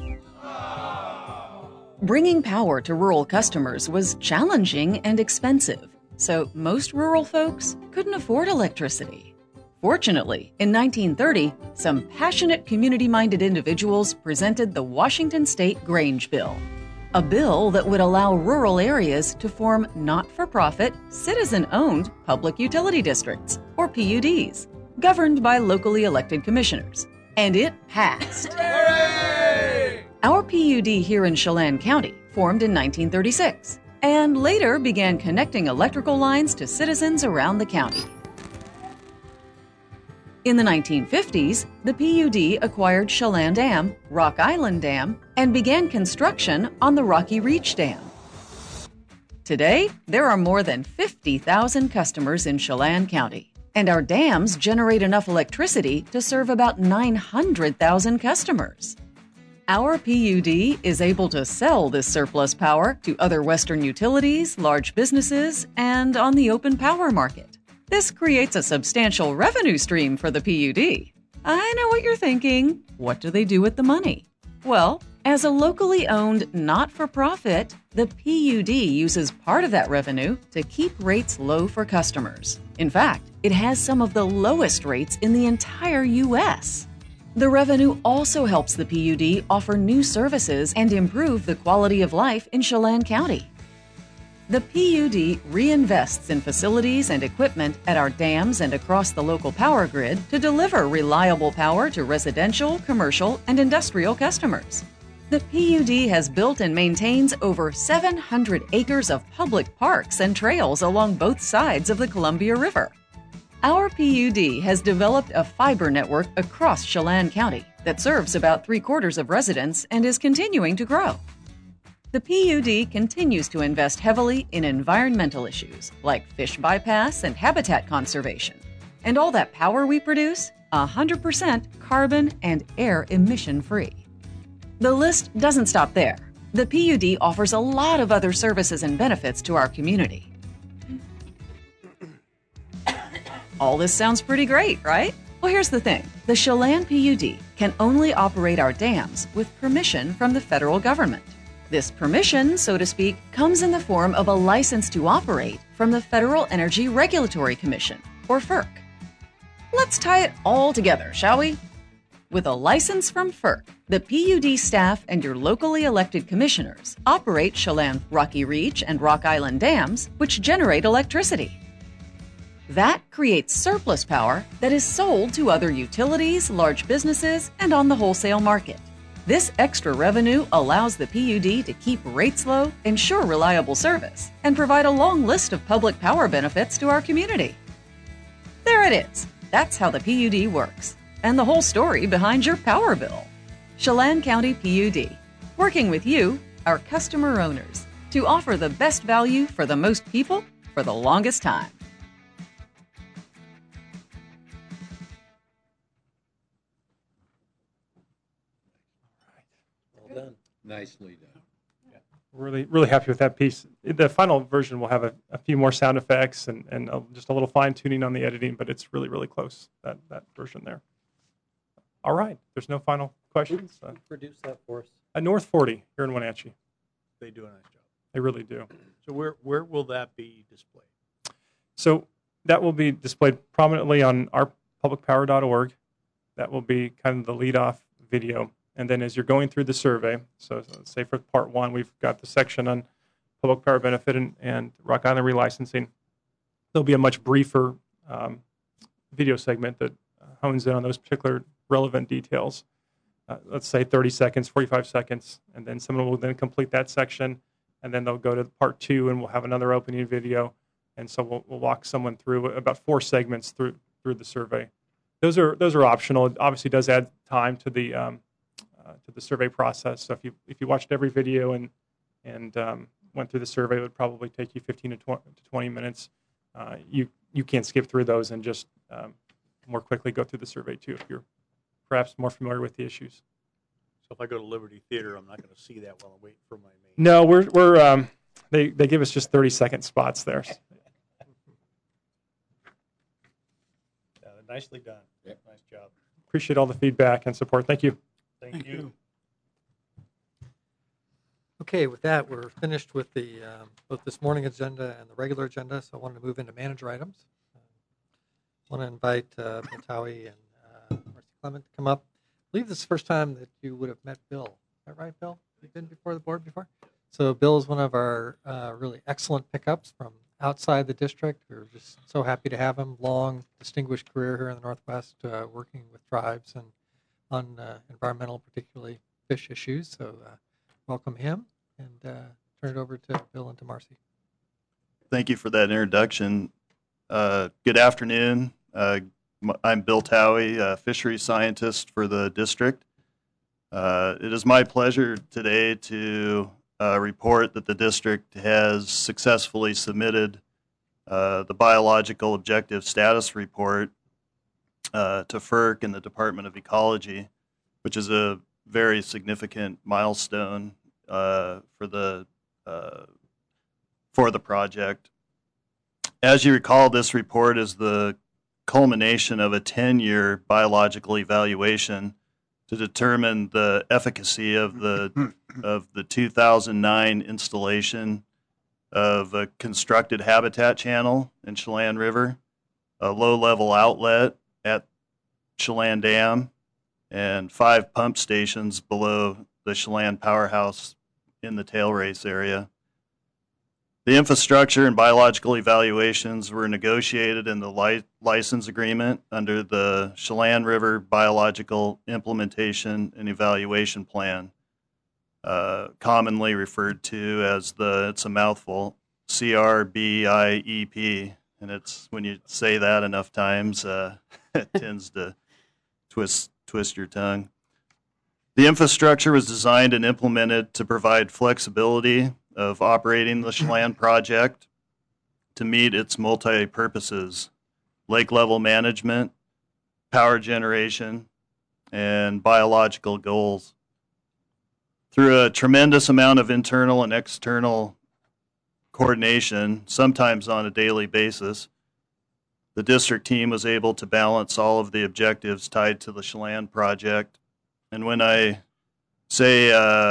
Bringing power to rural customers was challenging and expensive, so most rural folks couldn't afford electricity. Fortunately, in 1930, some passionate community-minded individuals presented the Washington State Grange Bill, a bill that would allow rural areas to form not-for-profit, citizen-owned public utility districts, or PUDs, governed by locally elected commissioners. And it passed. Hooray! Our PUD here in Chelan County formed in 1936 and later began connecting electrical lines to citizens around the county. In the 1950s, the PUD acquired Chelan Dam, Rock Island Dam, and began construction on the Rocky Reach Dam. Today, there are more than 50,000 customers in Chelan County, and our dams generate enough electricity to serve about 900,000 customers. Our PUD is able to sell this surplus power to other Western utilities, large businesses, and on the open power market. This creates a substantial revenue stream for the PUD. I know what you're thinking. What do they do with the money? Well, as a locally owned not-for-profit, the PUD uses part of that revenue to keep rates low for customers. In fact, it has some of the lowest rates in the entire U.S. The revenue also helps the PUD offer new services and improve the quality of life in Chelan County. The PUD reinvests in facilities and equipment at our dams and across the local power grid to deliver reliable power to residential, commercial, and industrial customers. The PUD has built and maintains over 700 acres of public parks and trails along both sides of the Columbia River. Our PUD has developed a fiber network across Chelan County, that serves about 3/4 of residents and is continuing to grow. The PUD continues to invest heavily in environmental issues like fish bypass and habitat conservation. And all that power we produce, 100% carbon and air emission free. The list doesn't stop there. The PUD offers a lot of other services and benefits to our community. All this sounds pretty great, right? Well, here's the thing. The Chelan PUD can only operate our dams with permission from the federal government. This permission, so to speak, comes in the form of a license to operate from the Federal Energy Regulatory Commission, or FERC. Let's tie it all together, shall we? With a license from FERC, the PUD staff and your locally elected commissioners operate Chelan Rocky Reach and Rock Island dams, which generate electricity. That creates surplus power that is sold to other utilities, large businesses, and on the wholesale market. This extra revenue allows the PUD to keep rates low, ensure reliable service, and provide a long list of public power benefits to our community. There it is. That's how the PUD works. And the whole story behind your power bill. Chelan County PUD, working with you, our customer owners, to offer the best value for the most people for the longest time. Well done. Nicely done. Really happy with that piece. The final version will have a few more sound effects and just a little fine tuning on the editing, but it's really close, that version there. All right, there's no final questions. Produce that for us. At North 40 here in Wenatchee. They do a nice job. They really do. So where will that be displayed? So that will be displayed prominently on ourpublicpower.org. That will be kind of the lead-off video. And then as you're going through the survey, so let's say for part 1, we've got the section on public power benefit and Rock Island relicensing. There'll be a much briefer video segment that hones in on those particular relevant details. Let's say 30 seconds, 45 seconds, and then someone will then complete that section, and then they'll go to part 2, and we'll have another opening video. And so we'll walk someone through about 4 segments through the survey. Those are optional. It obviously does add time to the survey process. So if you watched every video and went through the survey, it would probably take you 15 to 20 minutes. You can't skip through those and just more quickly go through the survey too if you're perhaps more familiar with the issues. So if I go to Liberty Theater, I'm not going to see that while I wait for my main. No, they give us just 30-second spots there. Nicely done. Yep. Nice job. Appreciate all the feedback and support. Thank you. Thank you. Okay, with that, we're finished with the both this morning agenda and the regular agenda, so I wanted to move into manager items. I want to invite Bill Towie and Marcy Clement to come up. I believe this is the first time that you would have met Bill. Is that right, Bill? You've been before the board before? So Bill is one of our really excellent pickups from outside the district. We're just so happy to have him. Long, distinguished career here in the Northwest, working with tribes and on environmental, particularly fish issues. So welcome him, and turn it over to Bill and to Marcy. Thank you for that introduction. Good afternoon. I'm Bill Towie, fisheries scientist for the district. It is my pleasure today to report that the district has successfully submitted the Biological Objective Status Report to FERC and the Department of Ecology, which is a very significant milestone for the project. As you recall, this report is the culmination of a 10-year biological evaluation to determine the efficacy of the 2009 installation of a constructed habitat channel in Chelan River, a low-level outlet at Chelan Dam, and 5 pump stations below the Chelan powerhouse in the tail race area. The infrastructure and biological evaluations were negotiated in the license agreement under the Chelan River Biological Implementation and Evaluation Plan, commonly referred to as it's a mouthful, CRBIEP. And it's when you say that enough times, it tends to twist your tongue. The infrastructure was designed and implemented to provide flexibility of operating the Chelan project to meet its multi-purposes: lake level management, power generation, and biological goals. Through a tremendous amount of internal and external coordination, sometimes on a daily basis, the district team was able to balance all of the objectives tied to the Chelan project. And when I say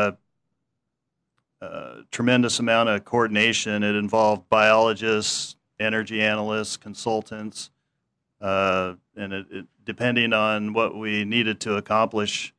tremendous amount of coordination, it involved biologists, energy analysts, consultants, and depending on what we needed to accomplish,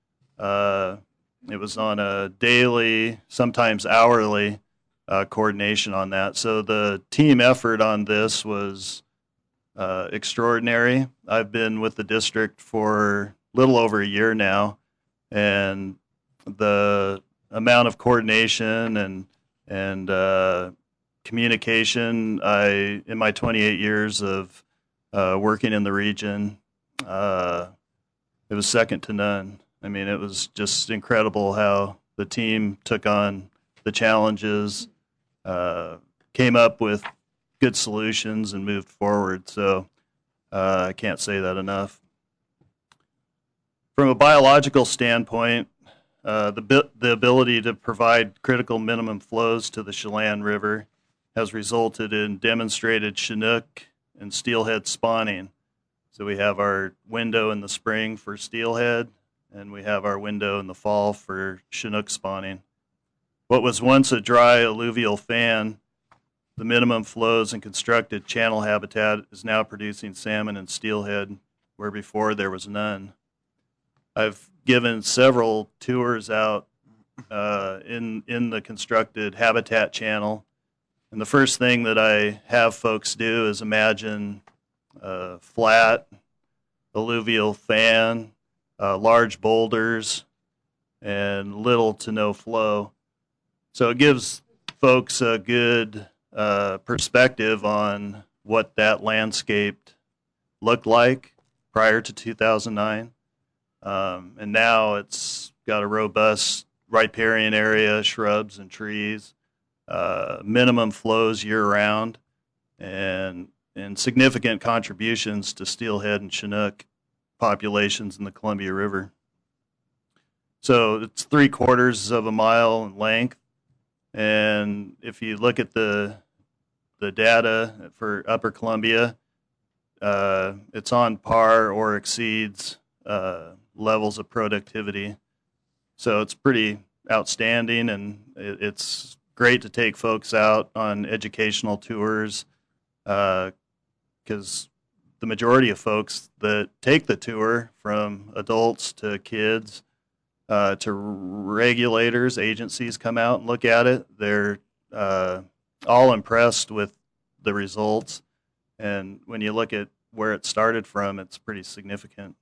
it was on a daily, sometimes hourly coordination on that. So the team effort on this was extraordinary. I've been with the district for a little over a year now, and the amount of coordination and communication in my 28 years of working in the region, it was second to none. I mean, it was just incredible how the team took on the challenges, came up with good solutions, and moved forward. So I can't say that enough. From a biological standpoint, the ability to provide critical minimum flows to the Chelan River has resulted in demonstrated Chinook and steelhead spawning. So we have our window in the spring for steelhead, and we have our window in the fall for Chinook spawning. What was once a dry alluvial fan, the minimum flows and constructed channel habitat is now producing salmon and steelhead where before there was none. I've given several tours out in the constructed habitat channel, and the first thing that I have folks do is imagine flat alluvial fan, large boulders, and little to no flow. So it gives folks a good perspective on what that landscape looked like prior to 2009. And now it's got a robust riparian area, shrubs and trees, minimum flows year-round, and significant contributions to steelhead and Chinook populations in the Columbia River. So it's 3/4 of a mile in length, and if you look at the data for Upper Columbia, it's on par or exceeds levels of productivity. So it's pretty outstanding, and it's great to take folks out on educational tours, because the majority of folks that take the tour, from adults to kids to regulators, agencies, come out and look at it. They're all impressed with the results, and when you look at where it started from, it's pretty significant.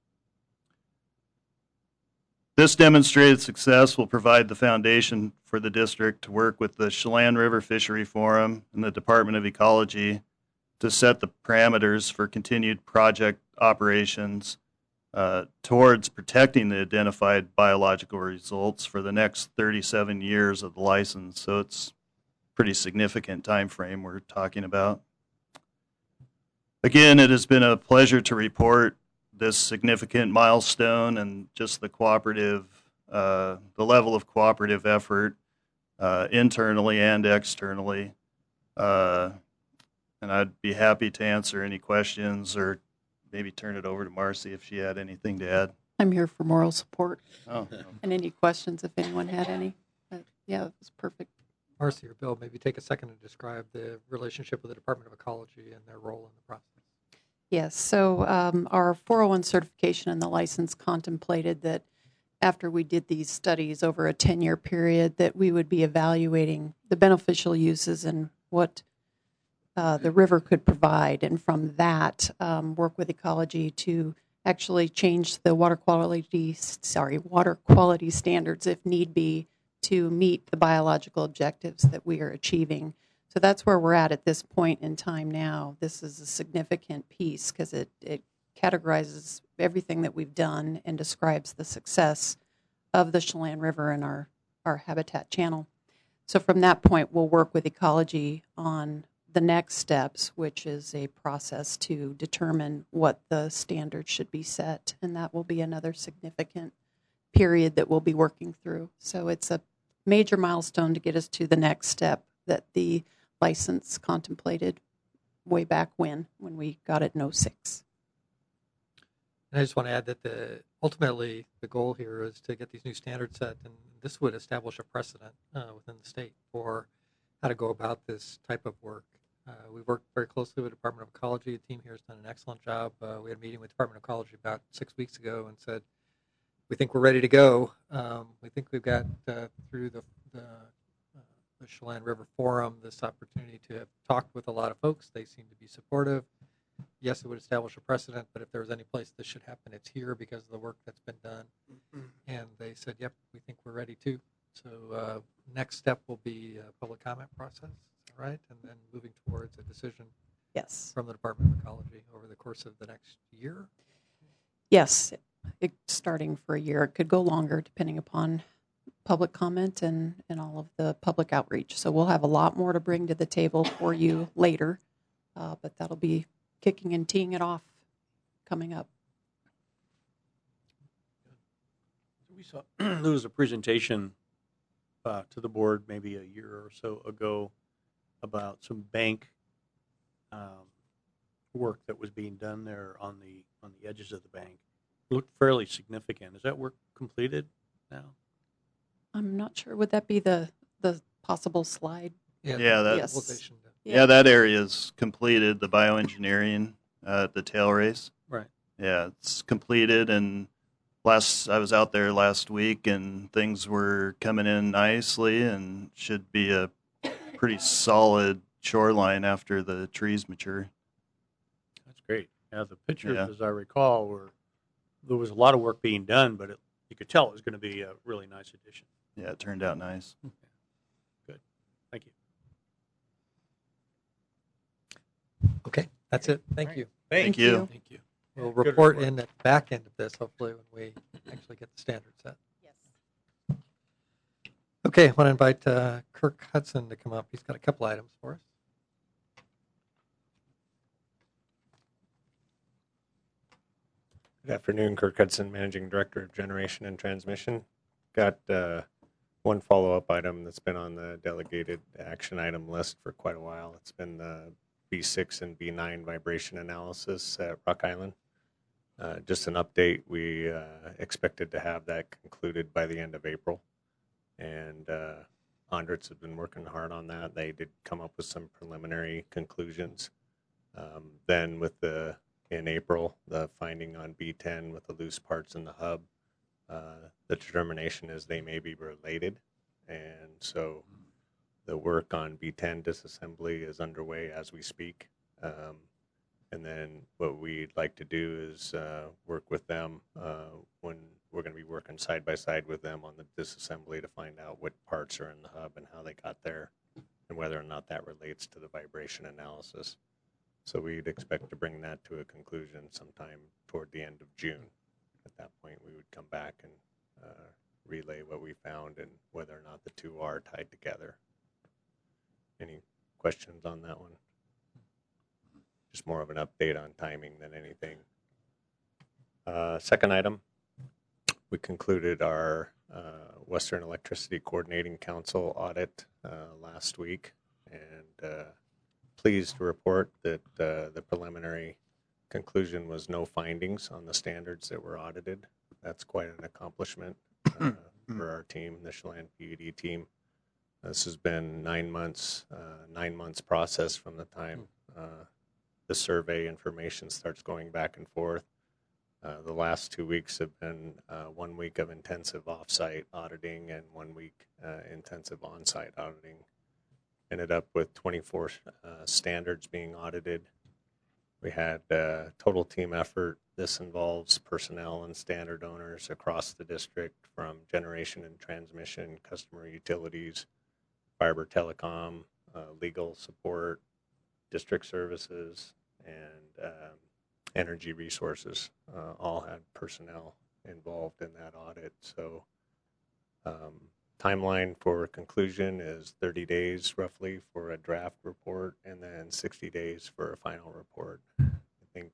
This demonstrated success will provide the foundation for the district to work with the Chelan River Fishery Forum and the Department of Ecology to set the parameters for continued project operations towards protecting the identified biological results for the next 37 years of the license. So it's a pretty significant time frame we're talking about. Again, it has been a pleasure to report this significant milestone and just the cooperative, the level of cooperative effort internally and externally. And I'd be happy to answer any questions, or maybe turn it over to Marcy if she had anything to add. I'm here for moral support. Oh. And any questions if anyone had any. But yeah, it was perfect. Marcy or Bill, maybe take a second to describe the relationship with the Department of Ecology and their role in the process. Yes, so our 401 certification and the license contemplated that after we did these studies over a 10-year period, that we would be evaluating the beneficial uses and what the river could provide, and from that, work with ecology to actually change the water quality standards if need be to meet the biological objectives that we are achieving. So that's where we're at this point in time now. This is a significant piece because it categorizes everything that we've done and describes the success of the Chelan River and our habitat channel. So from that point, we'll work with ecology on the next steps, which is a process to determine what the standards should be set, and that will be another significant period that we'll be working through. So it's a major milestone to get us to the next step that the license contemplated way back when we got it in 06. And I just want to add that ultimately the goal here is to get these new standards set, and this would establish a precedent within the state for how to go about this type of work. We worked very closely with the Department of Ecology. The team here has done an excellent job. We had a meeting with the Department of Ecology about 6 weeks ago and said, we think we're ready to go. We think we've got, through the Chelan River Forum, this opportunity to have talked with a lot of folks. They seem to be supportive. Yes, it would establish a precedent, but if there was any place this should happen, it's here because of the work that's been done. And they said, yep, we think we're ready too. So next step will be a public comment process, right? And then moving towards a decision from the Department of Ecology over the course of the next year? Yes, starting for a year. It could go longer depending upon public comment and all of the public outreach. So we'll have a lot more to bring to the table for you later, but that'll be kicking and teeing it off coming up. We saw there was a presentation to the board maybe a year or so ago about some bank work that was being done there on the edges of the bank. It looked fairly significant. Is that work completed now? I'm not sure. Would that be the possible slide? That area is completed. The bioengineering at the tail race. Right. Yeah, it's completed, and I was out there last week, and things were coming in nicely, and should be a pretty solid shoreline after the trees mature. That's great. Yeah, the pictures, as I recall, there was a lot of work being done, but you could tell it was going to be a really nice addition. Yeah, it turned out nice. Good. Thank you. Okay, that's it. Thank you. Thank you. Thank you. We'll report in at the back end of this, hopefully, when we actually get the standard set. Yes. Okay, I want to invite Kirk Hudson to come up. He's got a couple items for us. Good afternoon, Kirk Hudson, Managing Director of Generation and Transmission. Got one follow-up item that's been on the delegated action item list for quite a while. It's been the B6 and B9 vibration analysis at Rock Island. Just an update, we expected to have that concluded by the end of April. And Andritz have been working hard on that. They did come up with some preliminary conclusions. Then in April, the finding on B10 with the loose parts in the hub, the determination is they may be related. And so the work on B10 disassembly is underway as we speak. And then what we'd like to do is work with them when we're going to be working side by side with them on the disassembly to find out what parts are in the hub and how they got there and whether or not that relates to the vibration analysis. So we'd expect to bring that to a conclusion sometime toward the end of June. At that point, we would come back and relay what we found and whether or not the two are tied together. Any questions on that one? Just more of an update on timing than anything. Second item, we concluded our Western Electricity Coordinating Council audit last week, and pleased to report that the preliminary conclusion was no findings on the standards that were audited. That's quite an accomplishment for our team, the Chelan PUD team. This has been 9 months process from the time the survey information starts going back and forth. The last 2 weeks have been 1 week of intensive off-site auditing and 1 week intensive on-site auditing. Ended up with 24 standards being audited. We had total team effort. This involves personnel and standard owners across the district from generation and transmission, customer utilities, fiber telecom, legal support, district services, and energy resources. All had personnel involved in that audit. So Timeline for conclusion is 30 days roughly for a draft report, and then 60 days for a final report. I think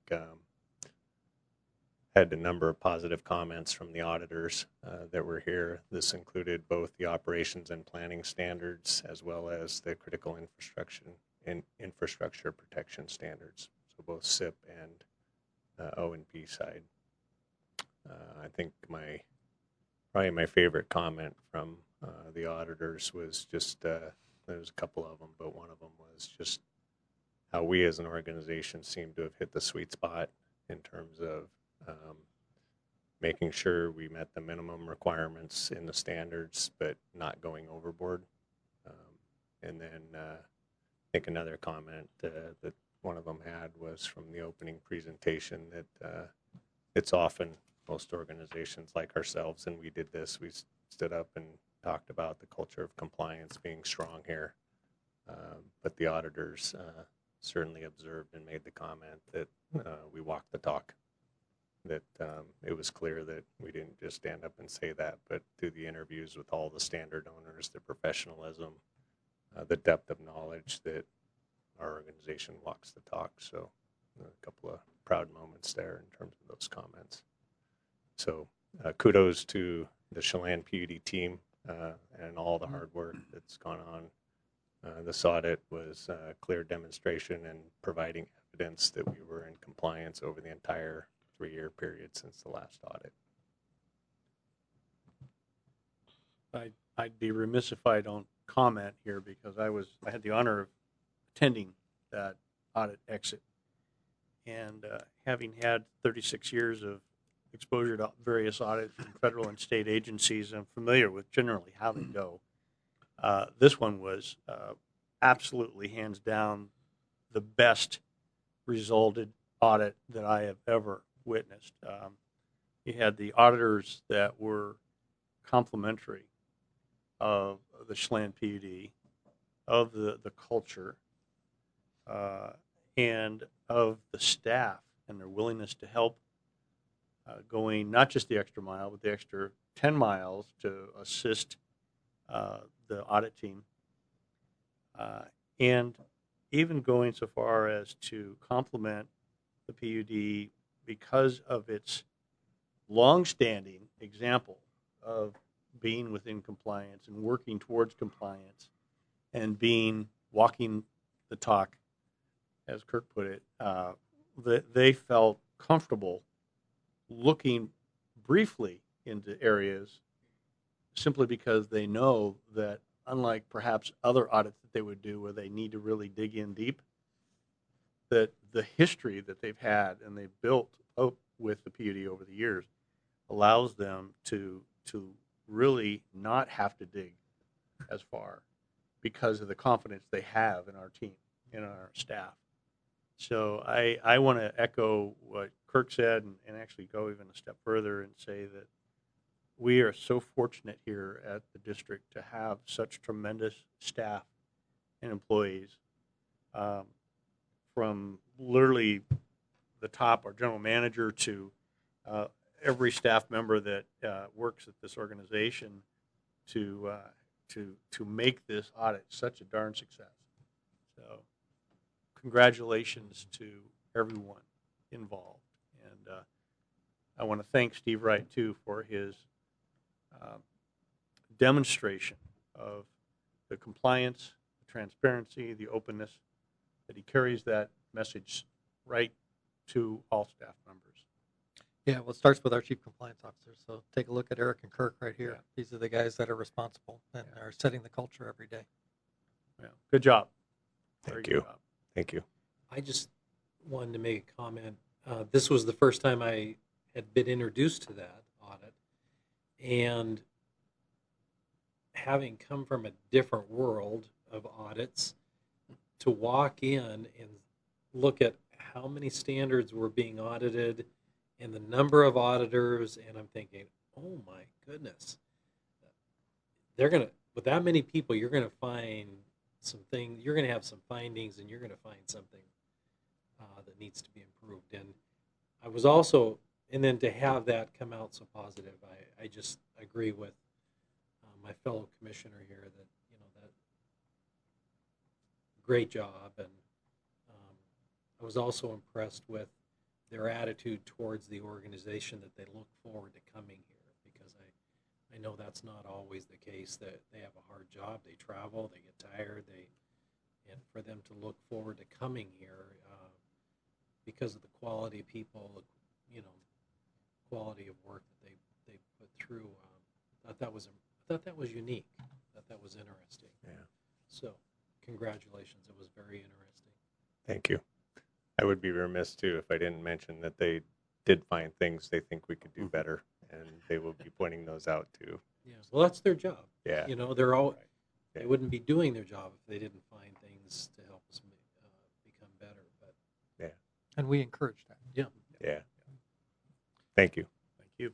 had a number of positive comments from the auditors that were here. This included both the operations and planning standards as well as the critical infrastructure protection standards, so both SIP and O&P side. I think probably my favorite comment from the auditors was just, there was a couple of them, but one of them was just how we as an organization seem to have hit the sweet spot in terms of making sure we met the minimum requirements in the standards, but not going overboard. And then I think another comment that one of them had was from the opening presentation that it's often most organizations like ourselves, and we did this, we stood up and talked about the culture of compliance being strong here. But the auditors certainly observed and made the comment that we walked the talk, that it was clear that we didn't just stand up and say that, but through the interviews with all the standard owners, the professionalism, the depth of knowledge, that our organization walks the talk. So a couple of proud moments there in terms of those comments. So kudos to the Chelan PUD team and all the hard work that's gone on. This audit was a clear demonstration and providing evidence that we were in compliance over the entire 3-year period since the last audit. I'd be remiss if I don't comment here, because I had the honor of attending that audit exit, and having had 36 years of exposure to various audits from federal and state agencies, I'm familiar with generally how they go. This one was absolutely hands down the best resulted audit that I have ever witnessed. You had the auditors that were complimentary of the Chelan PUD, of the culture, and of the staff and their willingness to help, going not just the extra mile, but the extra 10 miles to assist the audit team, and even going so far as to compliment the PUD because of its long-standing example of being within compliance and working towards compliance and walking the talk, as Kirk put it. That they felt comfortable looking briefly into areas simply because they know that, unlike perhaps other audits that they would do where they need to really dig in deep, that the history that they've had and they've built up with the PUD over the years allows them to really not have to dig as far because of the confidence they have in our team and our staff. So I want to echo what Kirk said and actually go even a step further and say that we are so fortunate here at the district to have such tremendous staff and employees, from literally the top, our general manager, to every staff member that works at this organization to make this audit such a darn success. So congratulations to everyone involved. And I want to thank Steve Wright, too, for his demonstration of the compliance, the transparency, the openness, that he carries that message right to all staff members. Yeah, well, it starts with our chief compliance officer. So take a look at Eric and Kirk right here. Yeah. These are the guys that are responsible and are setting the culture every day. Yeah, good job. Thank you. Thank you. I just wanted to make a comment. This was the first time I had been introduced to that audit, and having come from a different world of audits, to walk in and look at how many standards were being audited and the number of auditors, and I'm thinking, oh my goodness, they're going to, with that many people, you're going to find some things, you're going to have some findings, and you're going to find something that needs to be improved. And I was also, and then to have that come out so positive, I just agree with my fellow commissioner here that that great job, and I was also impressed with their attitude towards the organization, that they look forward to coming here, because I know that's not always the case, that they have a hard job, they travel, they get tired, and for them to look forward to coming here because of the quality of people, quality of work that they put through. I thought that was unique. I thought that was interesting. Yeah. So, congratulations. It was very interesting. Thank you. I would be remiss too if I didn't mention that they did find things they think we could do better, and they will be pointing those out too. Yeah. Well, that's their job. Yeah. They're all. They wouldn't be doing their job if they didn't find things to help us become better. But yeah. And we encourage that. Yeah. Yeah. Thank you. Thank you.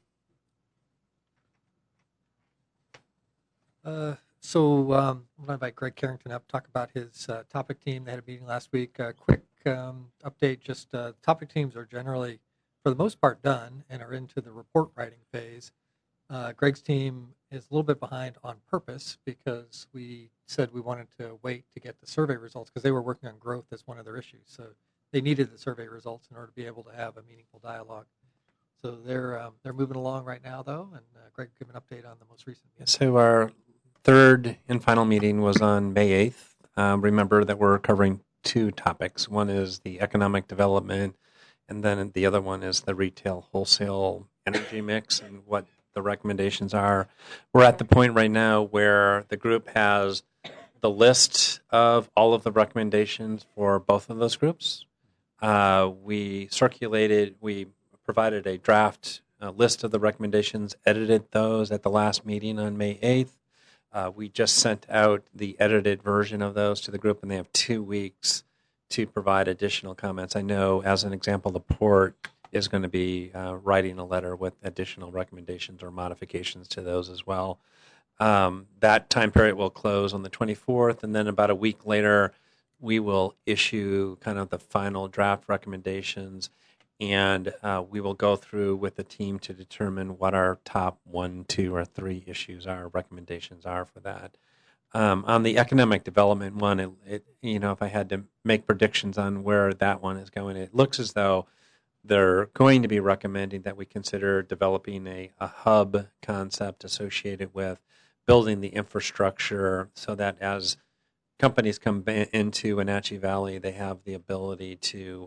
So I'm going to invite Greg Carrington up to talk about his topic team. They had a meeting last week. Quick update, just topic teams are generally, for the most part, done and are into the report writing phase. Greg's team is a little bit behind on purpose because we said we wanted to wait to get the survey results because they were working on growth as one of their issues. So they needed the survey results in order to be able to have a meaningful dialogue. So they're moving along right now, though, and Greg give an update on the most recent meeting. So our third and final meeting was on May 8th. Remember that we're covering two topics. One is the economic development, and then the other one is the retail wholesale energy mix and what the recommendations are. We're at the point right now where the group has the list of all of the recommendations for both of those groups. We provided a draft list of the recommendations, edited those at the last meeting on May 8th. We just sent out the edited version of those to the group, and they have 2 weeks to provide additional comments. I know, as an example, the port is going to be writing a letter with additional recommendations or modifications to those as well. That time period will close on the 24th, and then about a week later, we will issue kind of the final draft recommendations, and we will go through with the team to determine what our top 1, 2, or 3 issues are, recommendations are for that. On the economic development one, if I had to make predictions on where that one is going, it looks as though they're going to be recommending that we consider developing a hub concept associated with building the infrastructure so that as companies come into Wenatchee Valley, they have the ability to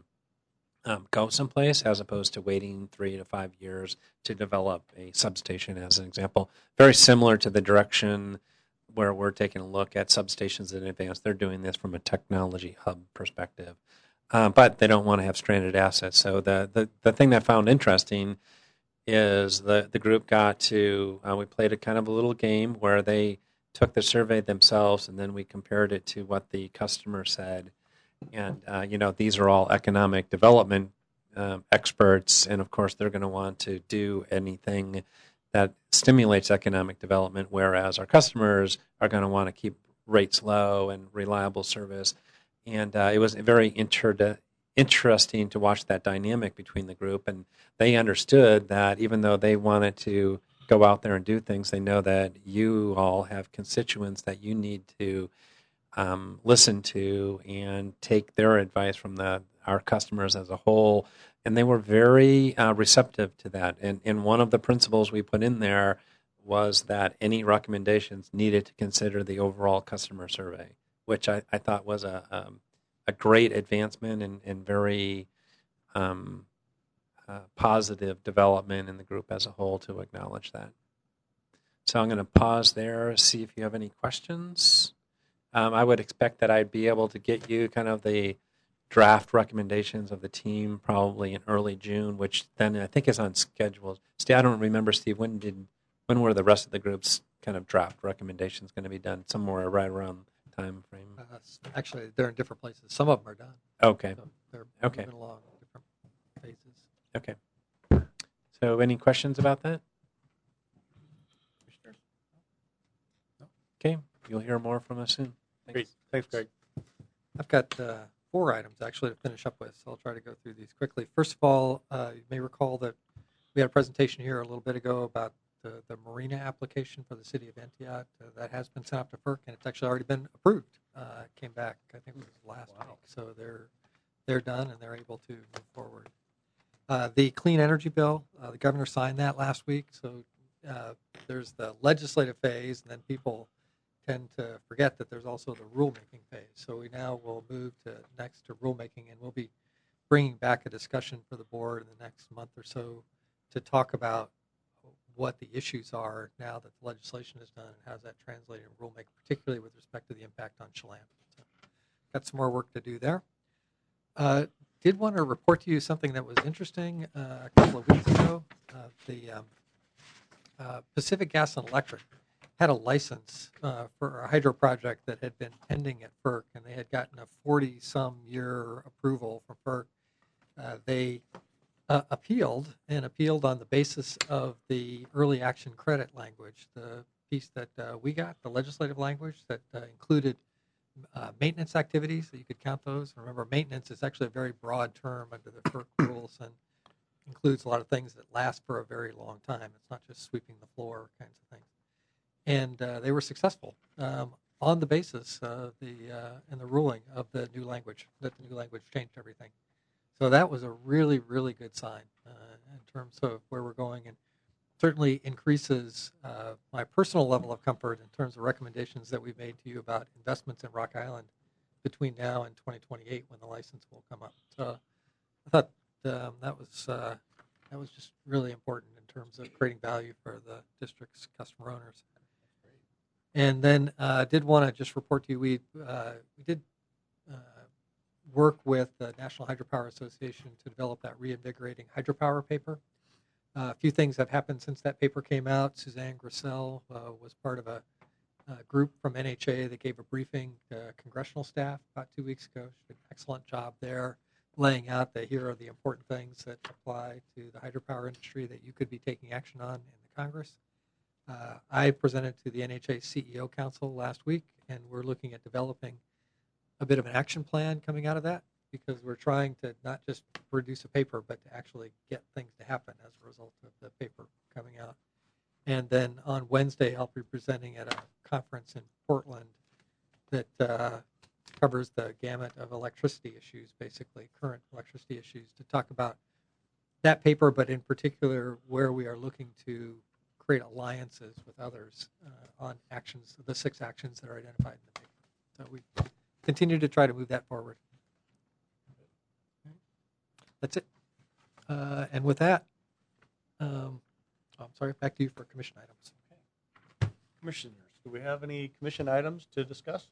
go someplace as opposed to waiting 3 to 5 years to develop a substation, as an example. Very similar to the direction where we're taking a look at substations in advance. They're doing this from a technology hub perspective. But they don't want to have stranded assets. So the thing that I found interesting is the group got to, we played a kind of a little game where they took the survey themselves and then we compared it to what the customer said. And, these are all economic development experts. And, of course, they're going to want to do anything that stimulates economic development, whereas our customers are going to want to keep rates low and reliable service. And it was very interesting to watch that dynamic between the group. And they understood that even though they wanted to go out there and do things, they know that you all have constituents that you need to listen to and take their advice from our customers as a whole. And they were very receptive to that. And one of the principles we put in there was that any recommendations needed to consider the overall customer survey, which I thought was a great advancement and very positive development in the group as a whole to acknowledge that. So I'm going to pause there, see if you have any questions. I would expect that I'd be able to get you kind of the draft recommendations of the team probably in early June, which then I think is on schedule. Steve, I don't remember, Steve, when were the rest of the group's kind of draft recommendations going to be done? Somewhere right around time frame? Actually, they're in different places. Some of them are done. Okay. So they're Okay. moving along in different phases. Okay. So any questions about that? Okay. You'll hear more from us soon. Thanks. Great. Thanks, Greg. I've got 4 items actually to finish up with, so I'll try to go through these quickly. First of all, you may recall that we had a presentation here a little bit ago about the marina application for the city of Antioch. That has been sent up to FERC, and it's actually already been approved. It came back, I think it was last week. So they're done, and they're able to move forward. The clean energy bill, the governor signed that last week. So there's the legislative phase, and then people tend to forget that there's also the rulemaking phase. So we now will move next to rulemaking, and we'll be bringing back a discussion for the board in the next month or so to talk about what the issues are now that the legislation is done and how's that translated in rulemaking, particularly with respect to the impact on Chelan. So got some more work to do there. Did want to report to you something that was interesting a couple of weeks ago. The Pacific Gas and Electric had a license for a hydro project that had been pending at FERC, and they had gotten a 40-some year approval from FERC. They appealed on the basis of the early action credit language, the piece that we got, the legislative language that included maintenance activities, that you could count those. Remember, maintenance is actually a very broad term under the FERC rules and includes a lot of things that last for a very long time. It's not just sweeping the floor kinds of things. And they were successful on the basis of in the ruling of the new language, that the new language changed everything. So that was a really, really good sign in terms of where we're going, and certainly increases my personal level of comfort in terms of recommendations that we've made to you about investments in Rock Island between now and 2028 when the license will come up. So I thought that was just really important in terms of creating value for the district's customer owners. And then did want to just report to you, we did work with the National Hydropower Association to develop that reinvigorating hydropower paper. A few things have happened since that paper came out. Suzanne Grissel was part of a group from NHA that gave a briefing to congressional staff about 2 weeks ago. She did an excellent job there, laying out that here are the important things that apply to the hydropower industry that you could be taking action on in the Congress. I presented to the NHA CEO Council last week, and we're looking at developing a bit of an action plan coming out of that, because we're trying to not just produce a paper, but to actually get things to happen as a result of the paper coming out. And then on Wednesday, I'll be presenting at a conference in Portland that covers the gamut of electricity issues, basically current electricity issues, to talk about that paper, but in particular where we are looking to create alliances with others on actions, the 6 actions that are identified in the paper. So we continue to try to move that forward. That's it. And with that, I'm sorry, back to you for commission items. Okay. Commissioners, do we have any commission items to discuss?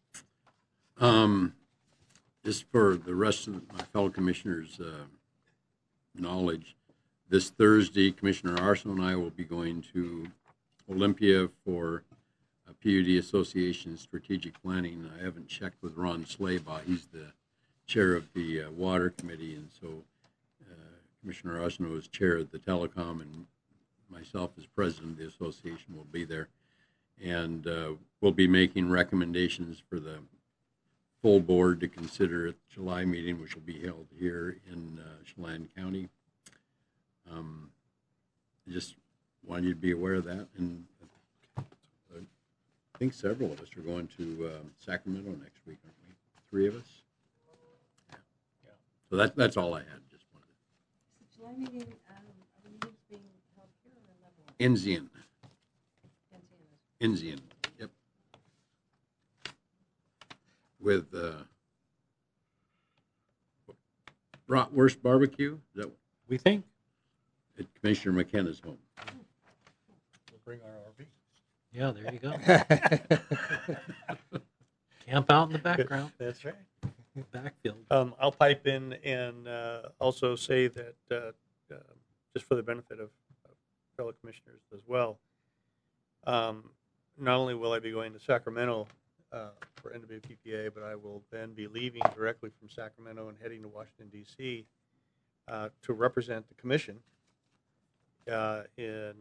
Just for the rest of my fellow commissioners' knowledge, this Thursday, Commissioner Arsenault and I will be going to Olympia for a PUD Association strategic planning. I haven't checked with Ron Slaybaugh. He's the chair of the Water Committee, and so Commissioner Arsenault is chair of the Telecom, and myself as president of the association will be there. And we'll be making recommendations for the full board to consider at the July meeting, which will be held here in Chelan County. I just wanted you to be aware of that, and I think several of us are going to Sacramento next week, aren't we? 3 of us. Yeah. So that's all I had. Just wanted. Is the July meeting, are the meetings being held here or in Leavenworth? Enzian. Yep. With Bratwurst Barbecue. Is that we think? At Commissioner McKenna's home. We'll bring our RV. Yeah, there you go. Camp out in the background. That's right. Backfield. I'll pipe in and also say that just for the benefit of fellow commissioners as well, not only will I be going to Sacramento for NWPPA, but I will then be leaving directly from Sacramento and heading to Washington, D.C. To represent the commission in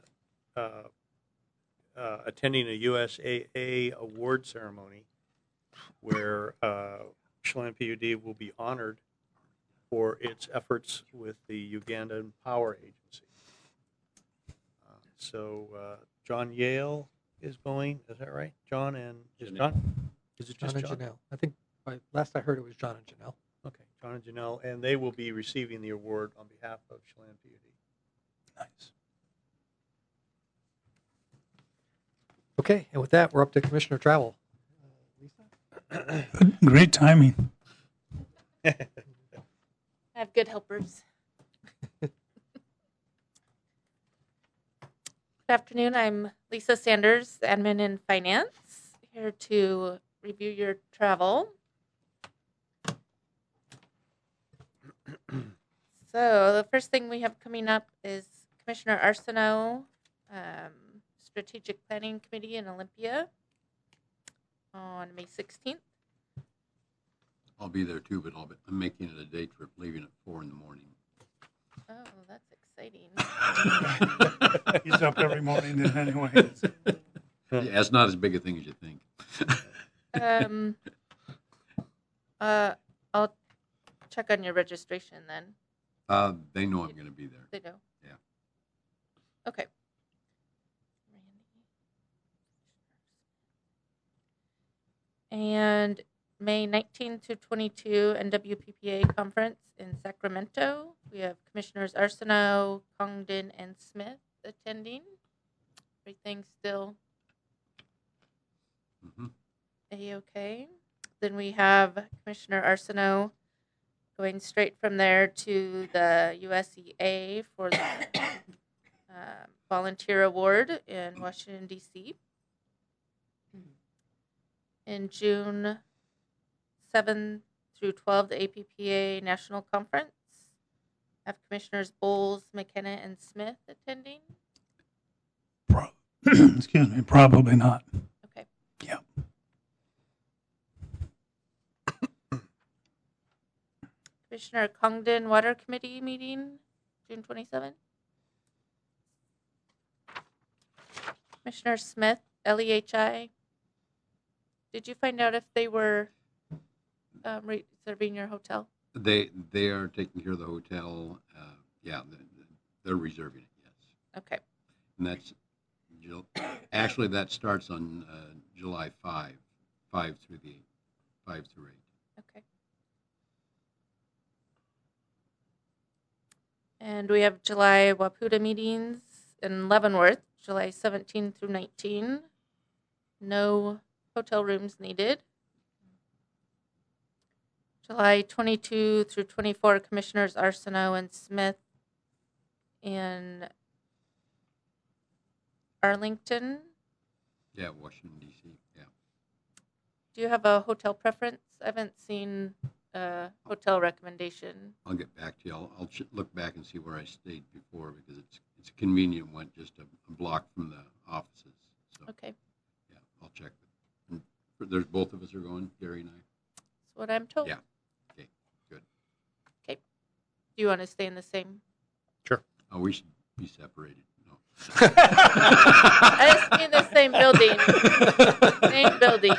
attending a USAA award ceremony where Chelan PUD will be honored for its efforts with the Ugandan Power Agency. So John Yale is going. Is that right? John and is John? Is it John just and John? Janelle. I think last I heard it was John and Janelle. Okay, John and Janelle, and they will be receiving the award on behalf of Chelan PUD. Nice. Okay, and with that, we're up to Commissioner Travel. Great timing. I have good helpers. Good afternoon. I'm Lisa Sanders, admin in finance, here to review your travel. So the first thing we have coming up is Commissioner Arsenault, Strategic Planning Committee in Olympia on May 16th. I'll be there too, but I'm making it a day trip, leaving at 4 in the morning. Oh, that's exciting. He's up every morning then anyway. Yeah, it's not as big a thing as you think. I'll check on your registration then. They know I'm going to be there. They know? Yeah. Okay. And May 19 to 22 NWPPA conference in Sacramento. We have Commissioners Arsenault, Congdon, and Smith attending. Everything still A-okay. Then we have Commissioner Arsenault going straight from there to the USEA for the Volunteer Award in Washington, D.C. In June 7 through 12, the APPA National Conference. Have Commissioners Bowles, McKenna, and Smith attending? Excuse me, probably not. Okay. Yeah. Commissioner Congdon Water Committee meeting, June 27th. Commissioner Smith, LEHI. Did you find out if they were reserving your hotel? They are taking care of the hotel. Yeah, they're reserving it. Yes. Okay. And that's actually that starts on July 5 through 8. Okay. And we have July WAPUTA meetings in Leavenworth, July 17 through 19. No hotel rooms needed. July 22 through 24, Commissioners Arsenault and Smith in Arlington. Yeah, Washington, D.C. Yeah. Do you have a hotel preference? I haven't seen a hotel recommendation. I'll get back to you. I'll look back and see where I stayed before because it's a convenient one, just a block from the offices. So, okay. Yeah, I'll check. And there's both of us are going, Gary and I. That's what I'm told. Yeah. Okay. Good. Okay. Do you want to stay in the same? Sure. Oh, we should be separated. No. I just mean the same building. Same building.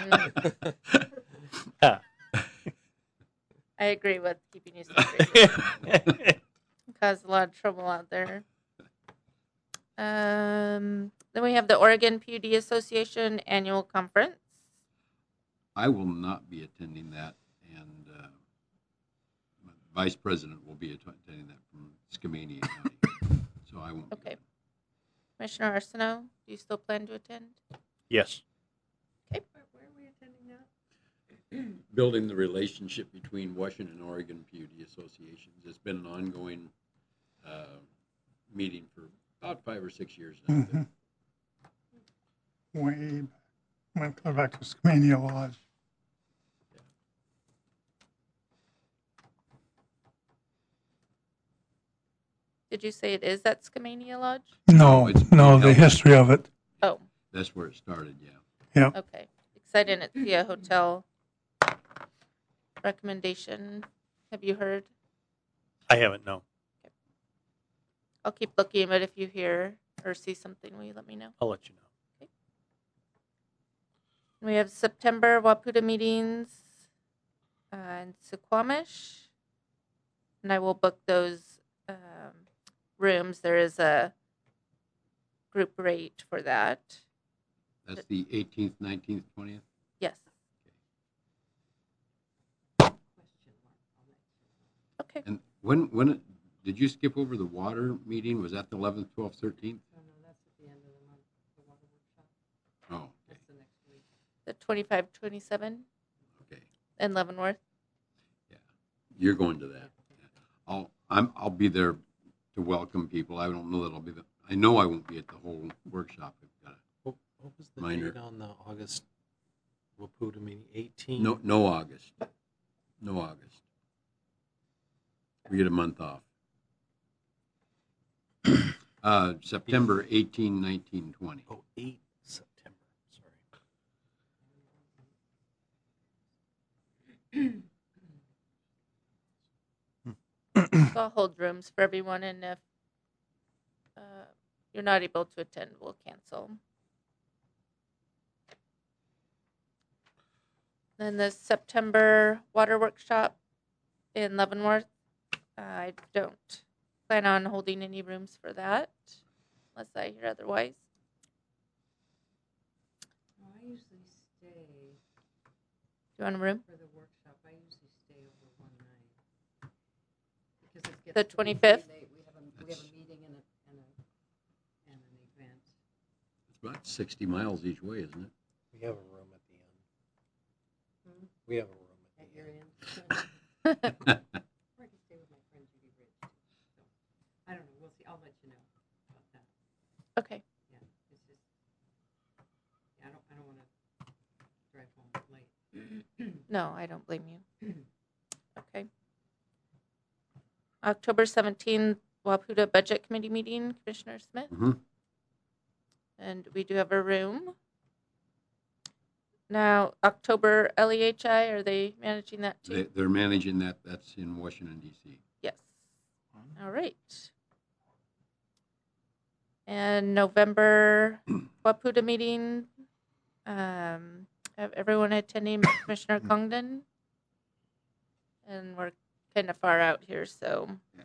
I agree with keeping you separated. Caused a lot of trouble out there. Then we have the Oregon PUD Association annual conference. I will not be attending that, and my vice president will be attending that from Skamania County, so I won't. Okay. Commissioner Arsenault, do you still plan to attend? Yes. Okay. Where are we attending now? Building the relationship between Washington and Oregon PUD associations. It's been an ongoing meeting for about 5 or 6 years now. Mm-hmm. Went back to Skamania Lodge. Did you say it is at Skamania Lodge? No, the history of it. Oh. That's where it started, yeah. Yeah. Okay. Because I didn't see a hotel recommendation. Have you heard? I haven't, no. Okay. I'll keep looking, but if you hear or see something, will you let me know? I'll let you know. Okay. We have September WAPUTA meetings in Suquamish, and I will book those rooms. There is a group rate for that. That's the 18th, 19th, 20th? Yes. Okay. And when did you skip over the water meeting? Was that the 11th, 12th, 13th? Oh, okay. The 25, 27. Okay. In Leavenworth. You're going to that. I'll be there to welcome people. I don't know that I'll be I know I won't be at the whole workshop. What was the Minor. date on the August Waputa meeting? 18? No August. No August. We get a month off. September 18, 19, 20. Oh, 8 September. Sorry. So I'll hold rooms for everyone, and if you're not able to attend, we'll cancel. Then the September water workshop in Leavenworth, I don't plan on holding any rooms for that, unless I hear otherwise. I usually stay. Do you want a room? For the workshop, I usually stay over one night. Because it gets The to be 25th? pretty late. We have a meeting and an event. It's about 60 miles each way, isn't it? We have a room at the end. We have a room at your end. Or I can stay with my friend Judy Rich. So, I don't know. We'll see. I'll let you know about that. Okay. Yeah, it's just. Yeah, I don't want to drive home late. No, I don't blame you. Okay. October 17th, Waputa Budget Committee meeting, Commissioner Smith. Mm-hmm. And we do have a room. Now, October LEHI, are they managing that too? They're managing that. That's in Washington, D.C. Yes. All right. And November Waputa meeting, have everyone attending but Commissioner Congdon? And we're kind of far out here, so. Yeah.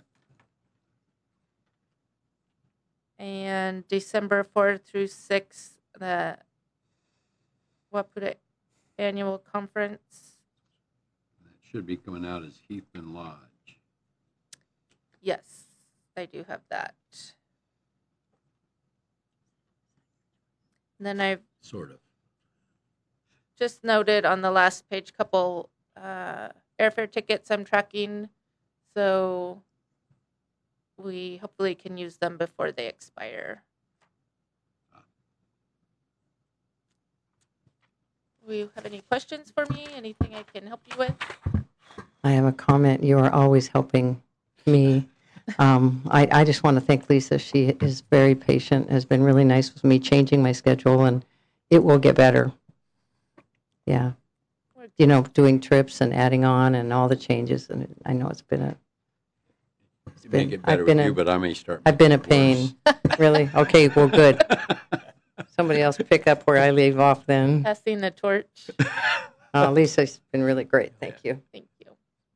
And December 4th through 6th, the Waputa Annual Conference. That should be coming out as Heathman Lodge. Yes, I do have that. And then I've Sort of. just noted on the last page couple airfare tickets I'm tracking, so we hopefully can use them before they expire. Do you have any questions for me? Anything I can help you with? I have a comment. You are always helping me. I just want to thank Lisa. She is very patient, has been really nice with me changing my schedule, and it will get better. Yeah. You know, doing trips and adding on and all the changes. And I know it's been a... It may get better with you, but I may start. I've been a pain. Really? Okay, well, good. Somebody else pick up where I leave off then. Passing the torch. Lisa's been really great. Thank you. Thank you.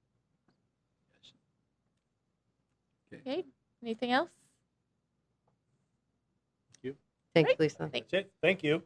Okay. Anything else? Thank you. Thank you, Lisa. That's it. Thank you.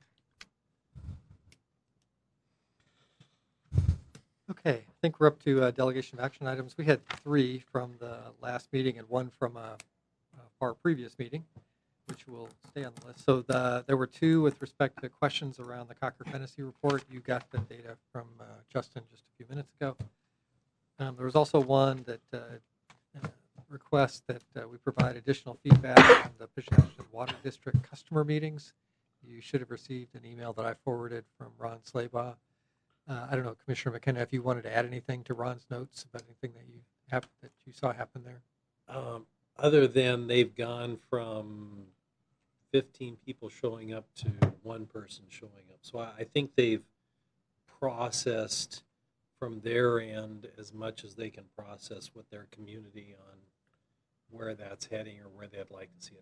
Okay, I think we're up to delegation of action items. We had 3 from the last meeting and 1 from a far previous meeting, which will stay on the list. So there were 2 with respect to questions around the Cocker-Fennessy report. You got the data from Justin just a few minutes ago. There was also one that requests that we provide additional feedback on the Piscataway Water District customer meetings. You should have received an email that I forwarded from Ron Slabaugh. I don't know, Commissioner McKenna, if you wanted to add anything to Ron's notes about anything that you saw happen there. Other than they've gone from 15 people showing up to 1 person showing up. So I think they've processed from their end as much as they can process with their community on where that's heading or where they'd like to see it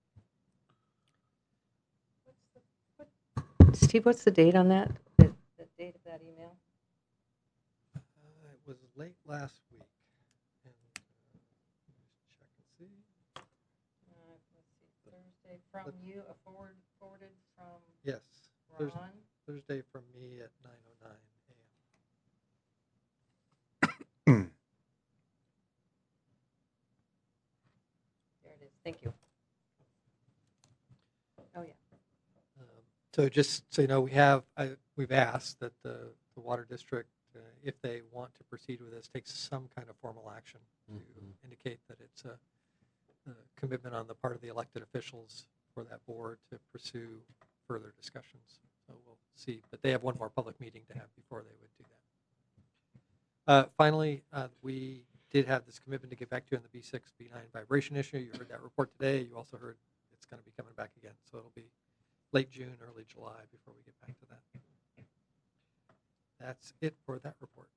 head. Steve, what's the date on that? The date of that email? It was late last week. And, check and see. Let's see, Thursday, from you, forwarded from Yes. Ron. Thursday from me at 9:09 a.m. There it is. Thank you. Oh, yeah. So just so you know, we've asked that the water district, if they want to proceed with this, takes some kind of formal action to indicate that it's a commitment on the part of the elected officials for that board to pursue further discussions. So we'll see. But they have one more public meeting to have before they would do that. Finally, we did have this commitment to get back to you on the B6, B9 vibration issue. You heard that report today. You also heard it's going to be coming back again. So it'll be late June, early July before we get back to that. That's it for that report.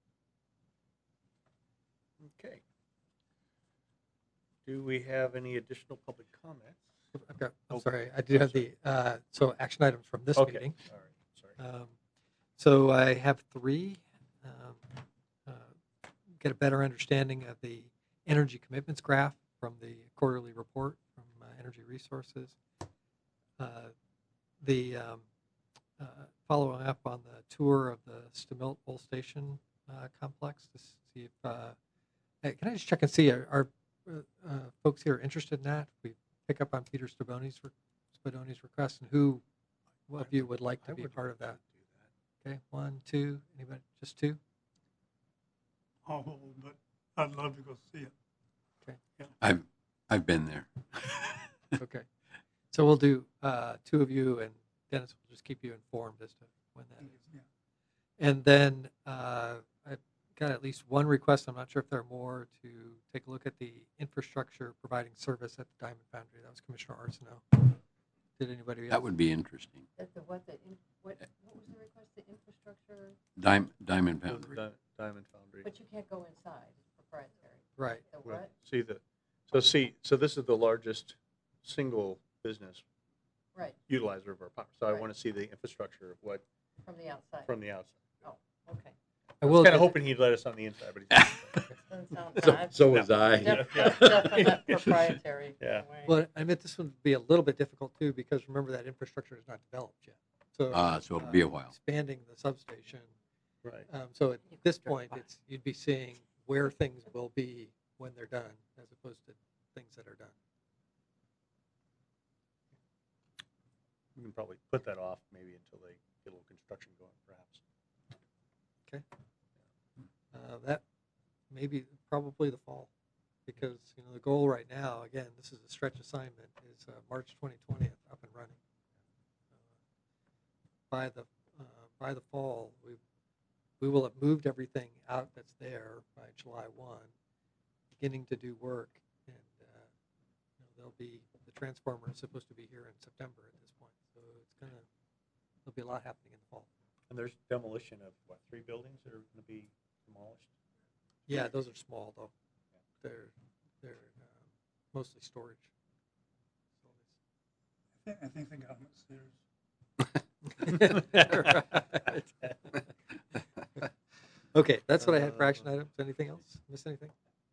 Okay. Do we have any additional public comments? I'm sorry, I do have the so action items from this meeting. All right. Sorry. So I have three. Get a better understanding of the energy commitments graph from the quarterly report from Energy Resources. The following up on the tour of the Stamilt Bull Station complex to see if can I just check and see are folks here interested in that? We pick up on Peter Spadoni's request, and who of you would like to be part of that? Okay, 1, 2, anybody? Just 2? I'll hold, but I'd love to go see it. Okay. Yeah. I've been there. Okay. So we'll do 2 of you, and Dennis will just keep you informed as to when that is. Yeah. And then I've got at least one request. I'm not sure if there are more, to take a look at the infrastructure providing service at the Diamond Foundry. That was Commissioner Arsenault. Did anybody else? That would be interesting. What was the request? The infrastructure? Diamond Foundry. Diamond Foundry. But you can't go inside. It's proprietary. Right. The what? So this is the largest single business Right. utilizer of our power. So I Right. want to see the infrastructure of what From the outside. from the outside. Oh, okay. I was kind of hoping he'd let us on the inside, but Doesn't sound bad. So was I. Definite proprietary. Yeah. Well, I meant this would be a little bit difficult too, because remember that infrastructure is not developed yet. So it'll be a while. Expanding the substation. Right. So at this point, you'd be seeing where things will be when they're done, as opposed to things that are done. we can probably put that off maybe until they get a little construction going, perhaps. Okay. That may be probably the fall, because the goal right now, again, this is a stretch assignment, is March 2020 up and running. By the fall, we will have moved everything out that's there by July 1, beginning to do work, and there'll be the transformer is supposed to be here in September at this point, so there'll be a lot happening in the fall. And there's demolition of, 3 buildings that are going to be demolished? Yeah, those are small, though. They're mostly storage. I think they got them upstairs. Okay, that's what I had for action items. Anything else? Miss anything?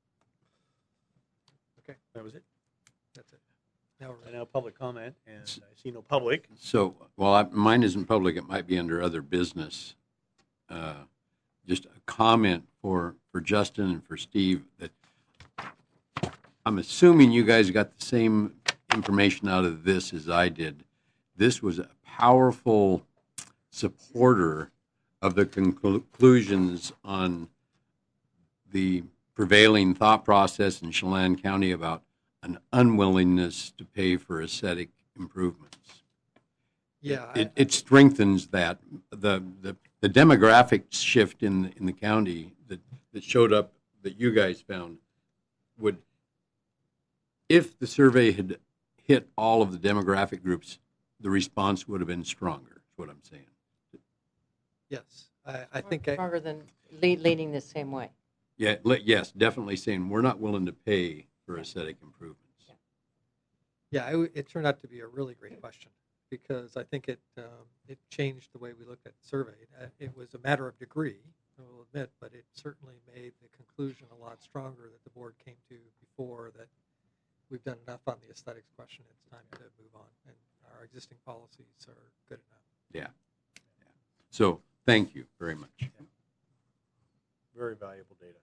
Okay. That was it? That's it. Now we're And now public comment, and I see no public. So, mine isn't public. It might be under other business. Just a comment for Justin and for Steve, that I'm assuming you guys got the same information out of this as I did. This was a powerful supporter of the conclusions on the prevailing thought process in Chelan County about an unwillingness to pay for aesthetic improvements. Yeah, it strengthens that the demographic shift in the county that showed up, that you guys found, would, if the survey had hit all of the demographic groups, the response would have been stronger. Is what I'm saying. yes, I think Stronger than leaning the same way. Yeah, yes, definitely saying we're not willing to pay for aesthetic improvements. Yeah, it turned out to be a really great question, because I think it changed the way we looked at the survey. It was a matter of degree, I will admit, but it certainly made the conclusion a lot stronger that the board came to before, that we've done enough on the aesthetics question. It's time to move on, and our existing policies are good enough. Yeah. So thank you very much. Very valuable data.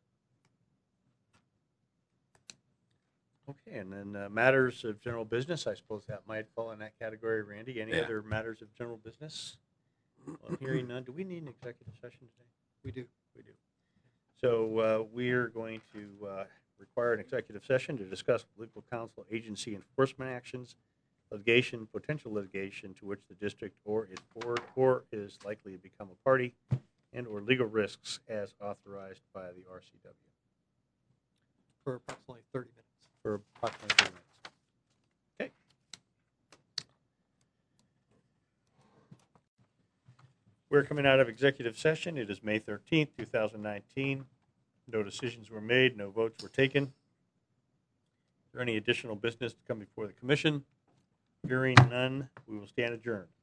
Okay, and then matters of general business, I suppose that might fall in that category, Randy. Any Yeah. other matters of general business? Well, I'm hearing none. Do we need an executive session today? We do. We do. So we're going to require an executive session to discuss legal counsel agency enforcement actions, litigation, potential litigation to which the district or its board or is likely to become a party, and or legal risks as authorized by the RCW. For approximately 30 minutes. For approximately 30 minutes. Okay. We're coming out of executive session. It is May 13th, 2019. No decisions were made, no votes were taken. Is there any additional business to come before the commission? Hearing none, we will stand adjourned.